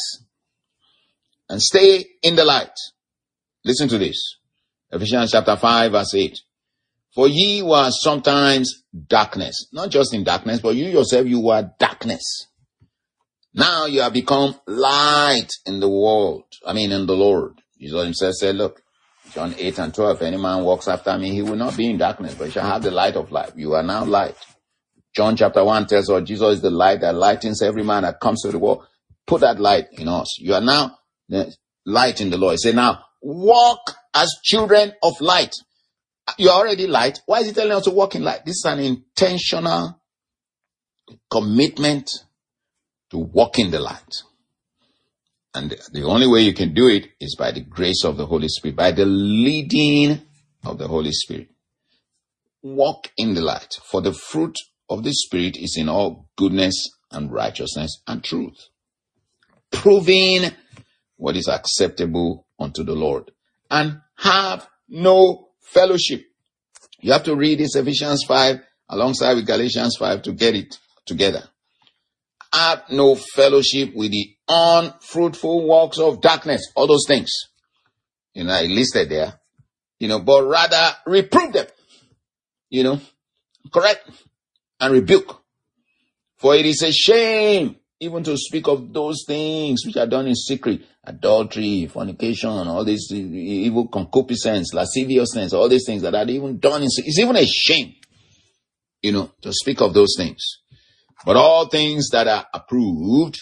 and stay in the light. Listen to this. Ephesians chapter 5 verse 8. For ye were sometimes darkness, not just in darkness, but you yourself, you were darkness. Now you have become light in the world. In the Lord. Jesus himself said, look, John 8 and 12, if any man walks after me, he will not be in darkness, but he shall have the light of life. You are now light. John chapter 1 tells us Jesus is the light that lightens every man that comes to the world. Put that light in us. You are now the light in the Lord. He said, now walk as children of light. You are already light. Why is he telling us to walk in light? This is an intentional commitment to walk in the light. And the only way you can do it is by the grace of the Holy Spirit, by the leading of the Holy Spirit. Walk in the light, for the fruit of the Spirit is in all goodness and righteousness and truth, proving what is acceptable unto the Lord, and have no fellowship. You have to read this Ephesians 5 alongside with Galatians 5 to get it together. Have no fellowship with the unfruitful works of darkness. All those things, I listed there, but rather reprove them, correct and rebuke. For it is a shame even to speak of those things which are done in secret, adultery, fornication, all these evil concupiscence, lasciviousness, all these things that are even done in secret. It's even a shame, to speak of those things. But all things that are approved,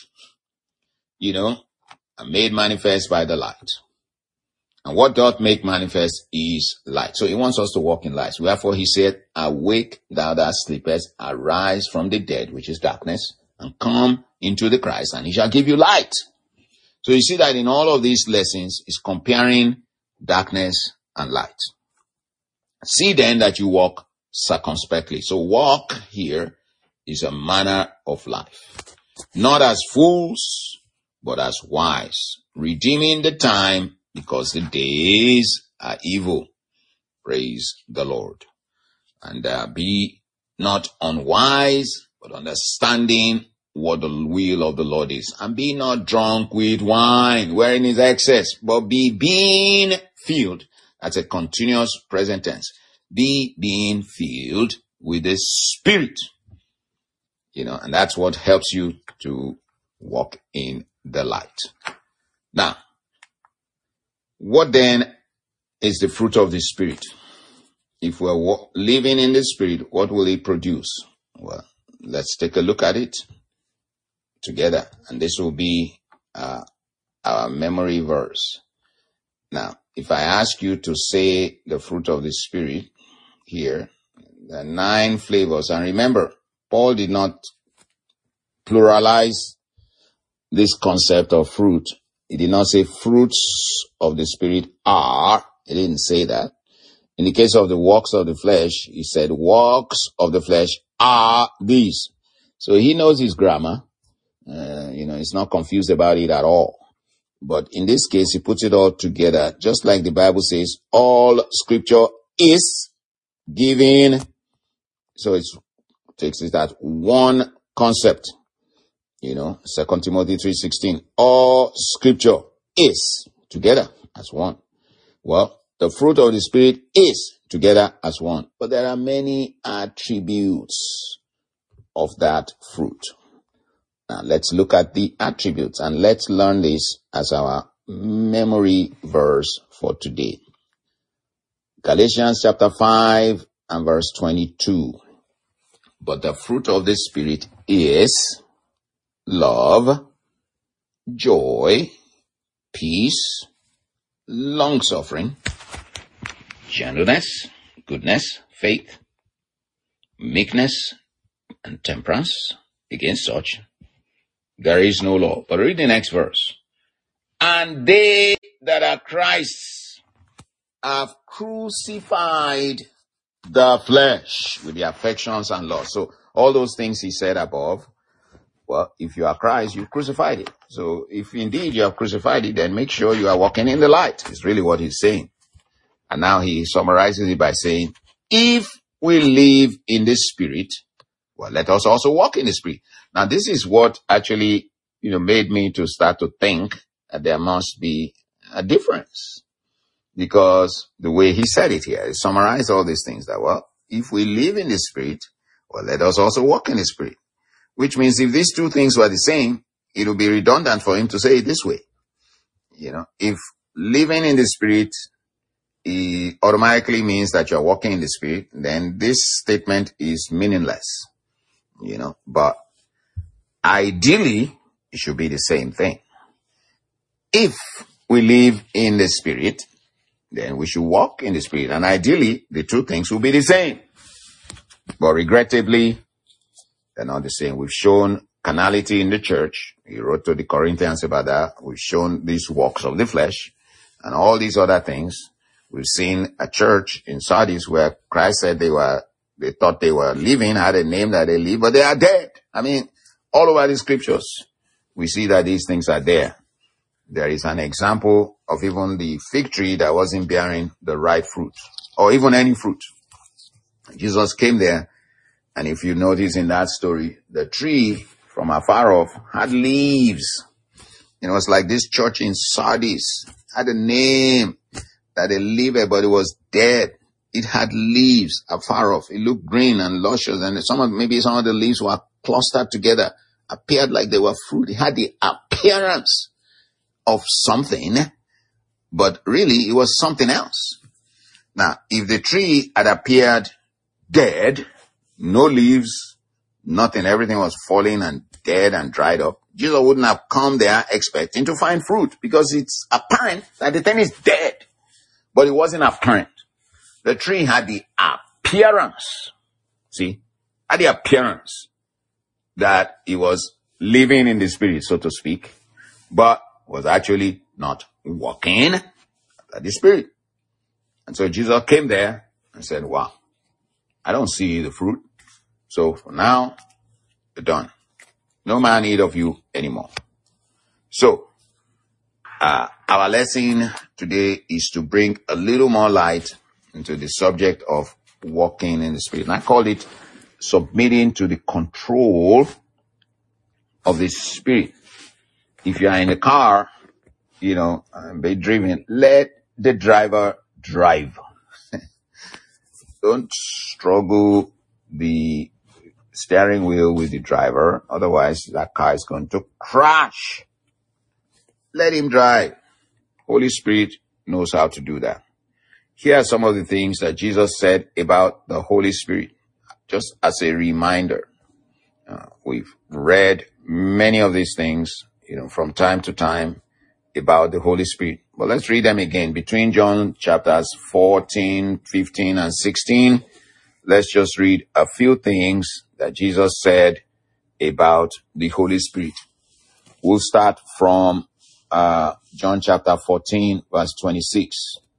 are made manifest by the light. And what doth make manifest is light. So he wants us to walk in light. Wherefore he said, awake thou that sleepest, arise from the dead, which is darkness, and come into the Christ, and he shall give you light. So you see that in all of these lessons is comparing darkness and light. See then that you walk circumspectly. So walk here is a manner of life, not as fools, but as wise, redeeming the time, because the days are evil. Praise the Lord. And be not unwise, but understanding what the will of the Lord is. And be not drunk with wine, wherein is excess, but be being filled. That's a continuous present tense. Be being filled with the Spirit. And that's what helps you to walk in the light. Now, what then is the fruit of the Spirit? If we're living in the Spirit, what will it produce? Well, let's take a look at it together. And this will be our memory verse. Now, if I ask you to say the fruit of the Spirit here, there are 9 flavors. And remember, Paul did not pluralize this concept of fruit He did not say fruits of the Spirit are. He didn't say that. In the case of the works of the flesh, he said works of the flesh are these. So he knows his grammar. He's not confused about it at all. But in this case, he puts it all together, just like the Bible says, all scripture is given. So it takes it at one concept. 2 Timothy 3:16. All scripture is together as one. Well, the fruit of the Spirit is together as one. But there are many attributes of that fruit. Now, let's look at the attributes and let's learn this as our memory verse for today. Galatians chapter 5 and verse 22. But the fruit of the Spirit is love, joy, peace, long-suffering, gentleness, goodness, faith, meekness, and temperance. Against such there is no law. But read the next verse. And they that are Christ's have crucified the flesh with the affections and lusts. So all those things he said above, well, if you are Christ, you crucified it. So if indeed you have crucified it, then make sure you are walking in the light. It's really what he's saying. And now he summarizes it by saying, if we live in the Spirit, well, let us also walk in the Spirit. Now, this is what actually, made me to start to think that there must be a difference. Because the way he said it here, he summarized all these things that, well, if we live in the Spirit, well, let us also walk in the Spirit. Which means if these two things were the same, it would be redundant for him to say it this way. If living in the Spirit it automatically means that you're walking in the Spirit, then this statement is meaningless. But ideally, it should be the same thing. If we live in the Spirit, then we should walk in the Spirit. And ideally, the two things will be the same. But regrettably, they're not the same. We've shown carnality in the church. He wrote to the Corinthians about that. We've shown these works of the flesh and all these other things. We've seen a church in Sardis where Christ said they thought they were living, had a name that they live, but they are dead. I mean, all over the scriptures, we see that these things are there. There is an example of even the fig tree that wasn't bearing the right fruit, or even any fruit. Jesus came there, and if you notice in that story, the tree from afar off had leaves. It's like this church in Sardis had a name that they lived, but it was dead. It had leaves afar off. It looked green and luscious, and maybe some of the leaves were clustered together, appeared like they were fruit. It had the appearance of something, but really it was something else. Now, if the tree had appeared dead, no leaves, nothing, everything was falling and dead and dried up, Jesus wouldn't have come there expecting to find fruit, because it's apparent that the thing is dead. But it wasn't apparent. The tree had the appearance, had the appearance that it was living in the Spirit, so to speak, but was actually not walking in the Spirit. And so Jesus came there and said, wow, I don't see the fruit. So for now, you're done. No man eat of you anymore. So, our lesson today is to bring a little more light into the subject of walking in the Spirit. And I call it submitting to the control of the Spirit. If you are in a car, and be driven, let the driver drive. Don't struggle the steering wheel with the driver. Otherwise, that car is going to crash. Let him drive. Holy Spirit knows how to do that. Here are some of the things that Jesus said about the Holy Spirit, just as a reminder. We've read many of these things, from time to time about the Holy Spirit. But let's read them again. Between John chapters 14, 15, and 16, let's just read a few things that Jesus said about the Holy Spirit. We'll start from John chapter 14, verse 26,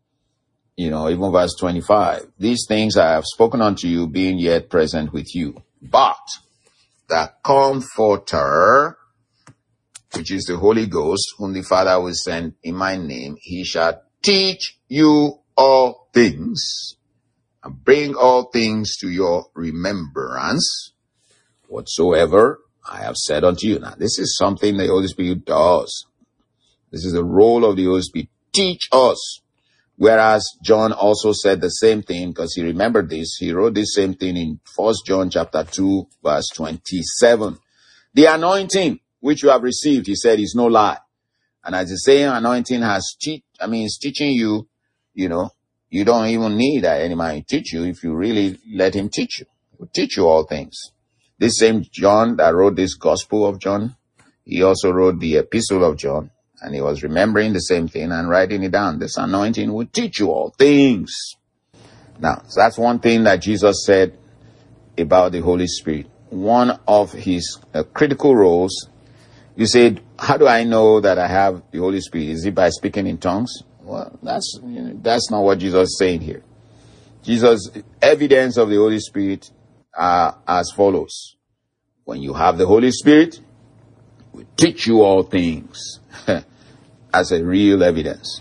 even verse 25. These things I have spoken unto you, being yet present with you. But the Comforter, which is the Holy Ghost, whom the Father will send in my name, he shall teach you all things and bring all things to your remembrance, whatsoever I have said unto you. Now, this is something the Holy Spirit does. This is the role of the Holy Spirit. Teach us. Whereas John also said the same thing, because he remembered this. He wrote the same thing in 1 John chapter 2, verse 27. The anointing which you have received, he said, is no lie. And as the same anointing is teaching you, you don't even need that any man teach you if you really let him teach you. He will teach you all things. This same John that wrote this Gospel of John, he also wrote the Epistle of John, and he was remembering the same thing and writing it down. This anointing will teach you all things. Now, so that's one thing that Jesus said about the Holy Spirit. One of his critical roles. You said, how do I know that I have the Holy Spirit? Is it by speaking in tongues? Well, that's not what Jesus is saying here. Jesus' evidence of the Holy Spirit are as follows. When you have the Holy Spirit, we teach you all things as a real evidence.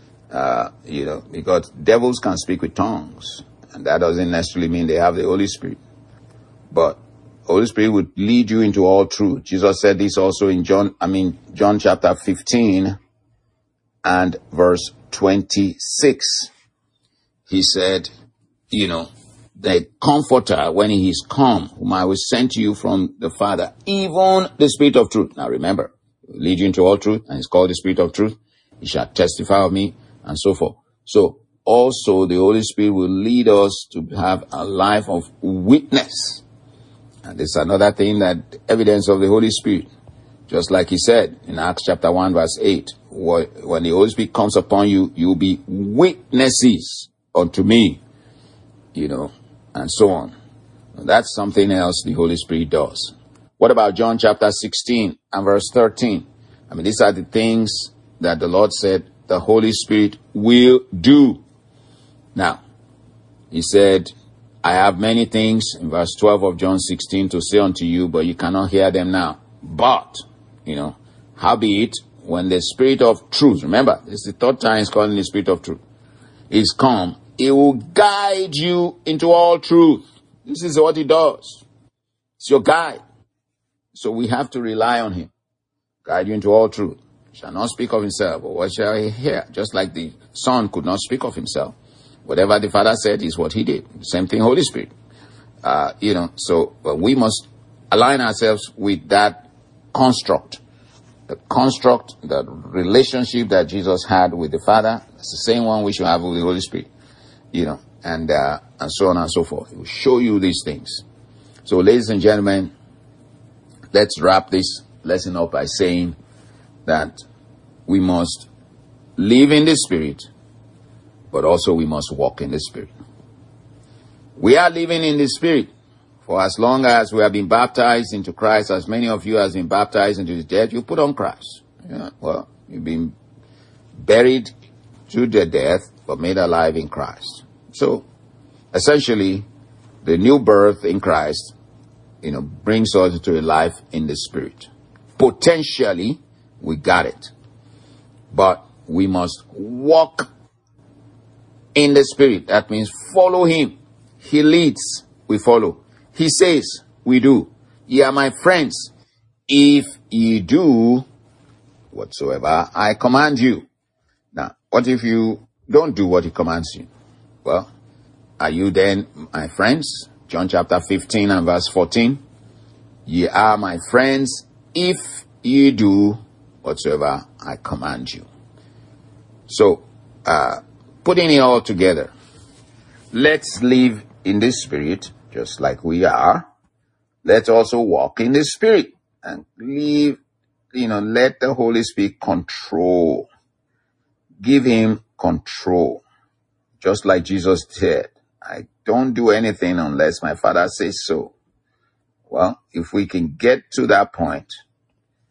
Because devils can speak with tongues, and that doesn't necessarily mean they have the Holy Spirit. But Holy Spirit would lead you into all truth. Jesus said this also in John chapter 15 and verse 26. He said, the Comforter, when he is come, whom I will send to you from the Father, even the Spirit of truth. Now remember, he will lead you into all truth, and it's called the Spirit of truth. He shall testify of me, and so forth. So also the Holy Spirit will lead us to have a life of witness. And this is another thing, that evidence of the Holy Spirit. Just like he said in Acts chapter 1 verse 8, when the Holy Spirit comes upon you, you'll be witnesses unto me, and so on. And that's something else the Holy Spirit does. What about John chapter 16 and verse 13? These are the things that the Lord said the Holy Spirit will do. Now, he said, I have many things, in verse 12 of John 16, to say unto you, but you cannot hear them now. But, howbeit, when the Spirit of truth, remember, this is the third time he's calling the Spirit of truth, is come, he will guide you into all truth. This is what he does. It's your guide. So we have to rely on him. Guide you into all truth. He shall not speak of himself, but what shall he hear? Just like the Son could not speak of himself. Whatever the Father said is what he did. Same thing, Holy Spirit. So we must align ourselves with that construct. The construct, the relationship that Jesus had with the Father, it's the same one we should have with the Holy Spirit. And so on and so forth. He will show you these things. So, ladies and gentlemen, let's wrap this lesson up by saying that we must live in the Spirit, but also we must walk in the Spirit. We are living in the Spirit. For as long as we have been baptized into Christ, as many of you have been baptized into his death, you put on Christ. You've been buried to the death, but made alive in Christ. So, essentially, the new birth in Christ, brings us to a life in the Spirit. Potentially, we got it. But we must walk in the Spirit. That means follow him. He leads, we follow. He says, we do. Ye are my friends, if ye do whatsoever I command you. Now, what if you don't do what he commands you? Well, are you then my friends? John chapter 15 and verse 14. Ye are my friends, if ye do whatsoever I command you. So, putting it all together, let's live in the Spirit, just like we are. Let's also walk in the Spirit and live, let the Holy Spirit control. Give him control. Just like Jesus said, I don't do anything unless my Father says so. Well, if we can get to that point,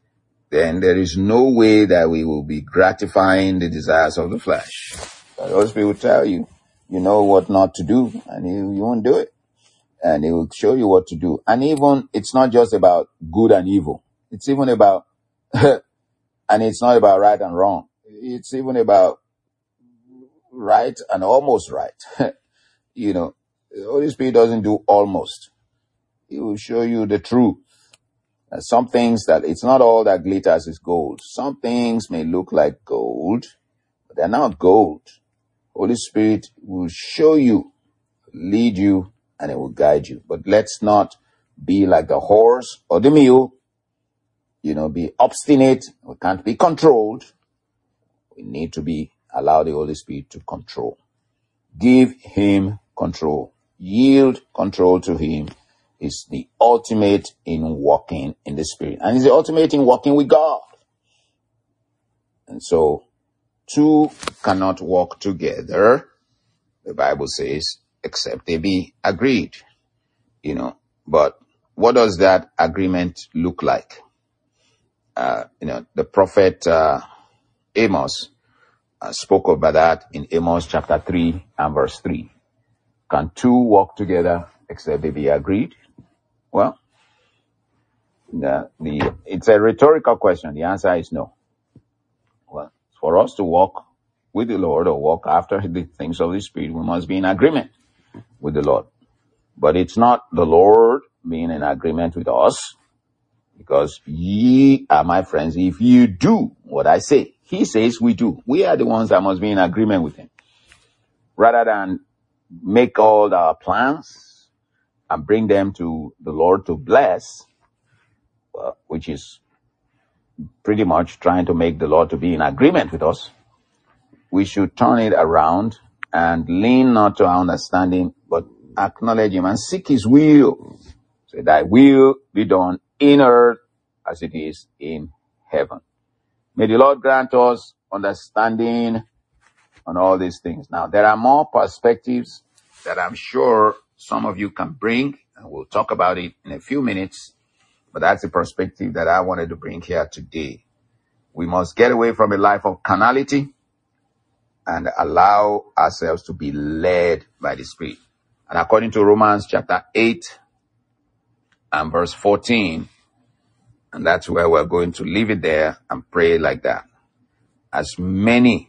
then there is no way that we will be gratifying the desires of the flesh. The Holy Spirit will tell you, you know what not to do, and you won't do it. And He will show you what to do. And even, it's not just about good and evil. It's even about, and it's not about right and wrong. It's even about right and almost right. You know, the Holy Spirit doesn't do almost. He will show you the truth. Some things that it's not all that glitters is gold. Some things may look like gold, but they're not gold. Holy Spirit will show you, lead you, and it will guide you. But let's not be like the horse or the mule, be obstinate. We can't be controlled. We need to allow the Holy Spirit to control. Give Him control. Yield control to Him is the ultimate in walking in the Spirit. And it's the ultimate in walking with God. And so, two cannot walk together, the Bible says, except they be agreed. But what does that agreement look like? The prophet Amos spoke about that in Amos chapter 3 and verse 3. Can two walk together except they be agreed? Well, it's a rhetorical question. The answer is no. Well, for us to walk with the Lord or walk after the things of the Spirit, we must be in agreement with the Lord. But it's not the Lord being in agreement with us, because ye are my friends if you do what I say. He says we do. We are the ones that must be in agreement with Him. Rather than make all our plans and bring them to the Lord to bless, which is pretty much trying to make the Lord to be in agreement with us, we should turn it around and lean not to our understanding, but acknowledge Him and seek His will. So thy will be done in earth as it is in heaven. May the Lord grant us understanding on all these things. Now, there are more perspectives that I'm sure some of you can bring, and we'll talk about it in a few minutes. But that's the perspective that I wanted to bring here today. We must get away from a life of carnality and allow ourselves to be led by the Spirit. And according to Romans chapter 8 and verse 14, and that's where we're going to leave it there and pray like that. As many,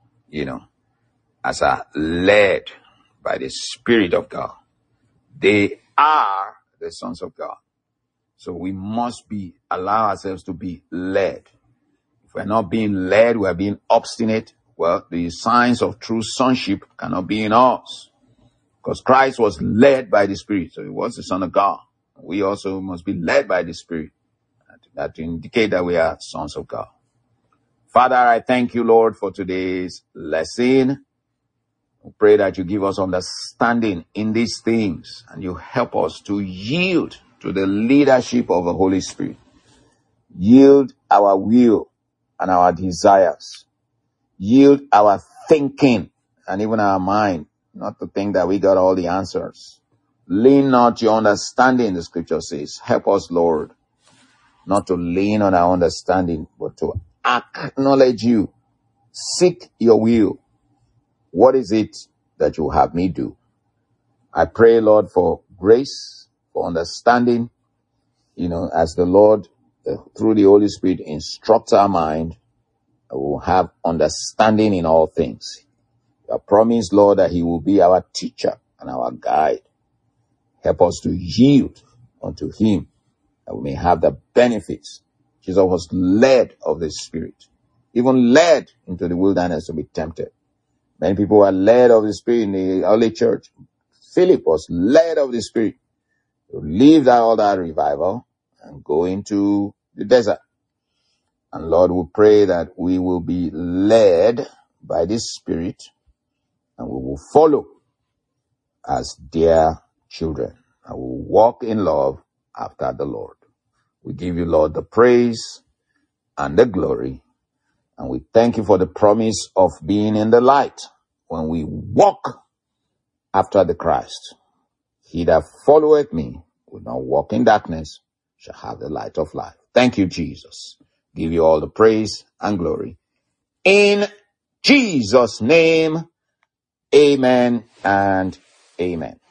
as are led by the Spirit of God, they are the sons of God. So we must allow ourselves to be led. If we're not being led, we're being obstinate. Well, the signs of true sonship cannot be in us, because Christ was led by the Spirit. So He was the Son of God. We also must be led by the Spirit. That to indicate that we are sons of God. Father, I thank you, Lord, for today's lesson. We pray that you give us understanding in these things and you help us to yield to the leadership of the Holy Spirit. Yield our will and our desires. Yield our thinking and even our mind, not to think that we got all the answers. Lean not to your understanding, the scripture says. Help us, Lord, not to lean on our understanding, but to acknowledge you. Seek your will. What is it that you have me do? I pray, Lord, for grace, for understanding, as the Lord, through the Holy Spirit, instructs our mind, we will have understanding in all things. You have promised, Lord, that He will be our teacher and our guide. Help us to yield unto Him, that we may have the benefits. Jesus was led of the Spirit, even led into the wilderness to be tempted. Many people are led of the Spirit in the early church. Philip was led of the Spirit to leave all that revival and go into the desert. And Lord, we pray that we will be led by the Spirit and we will follow as dear children. And we will walk in love after the Lord. We give you, Lord, the praise and the glory. And we thank you for the promise of being in the light when we walk after the Christ. He that followeth me will not walk in darkness, shall have the light of life. Thank you, Jesus. give you all the praise and glory. In Jesus' name, amen and amen.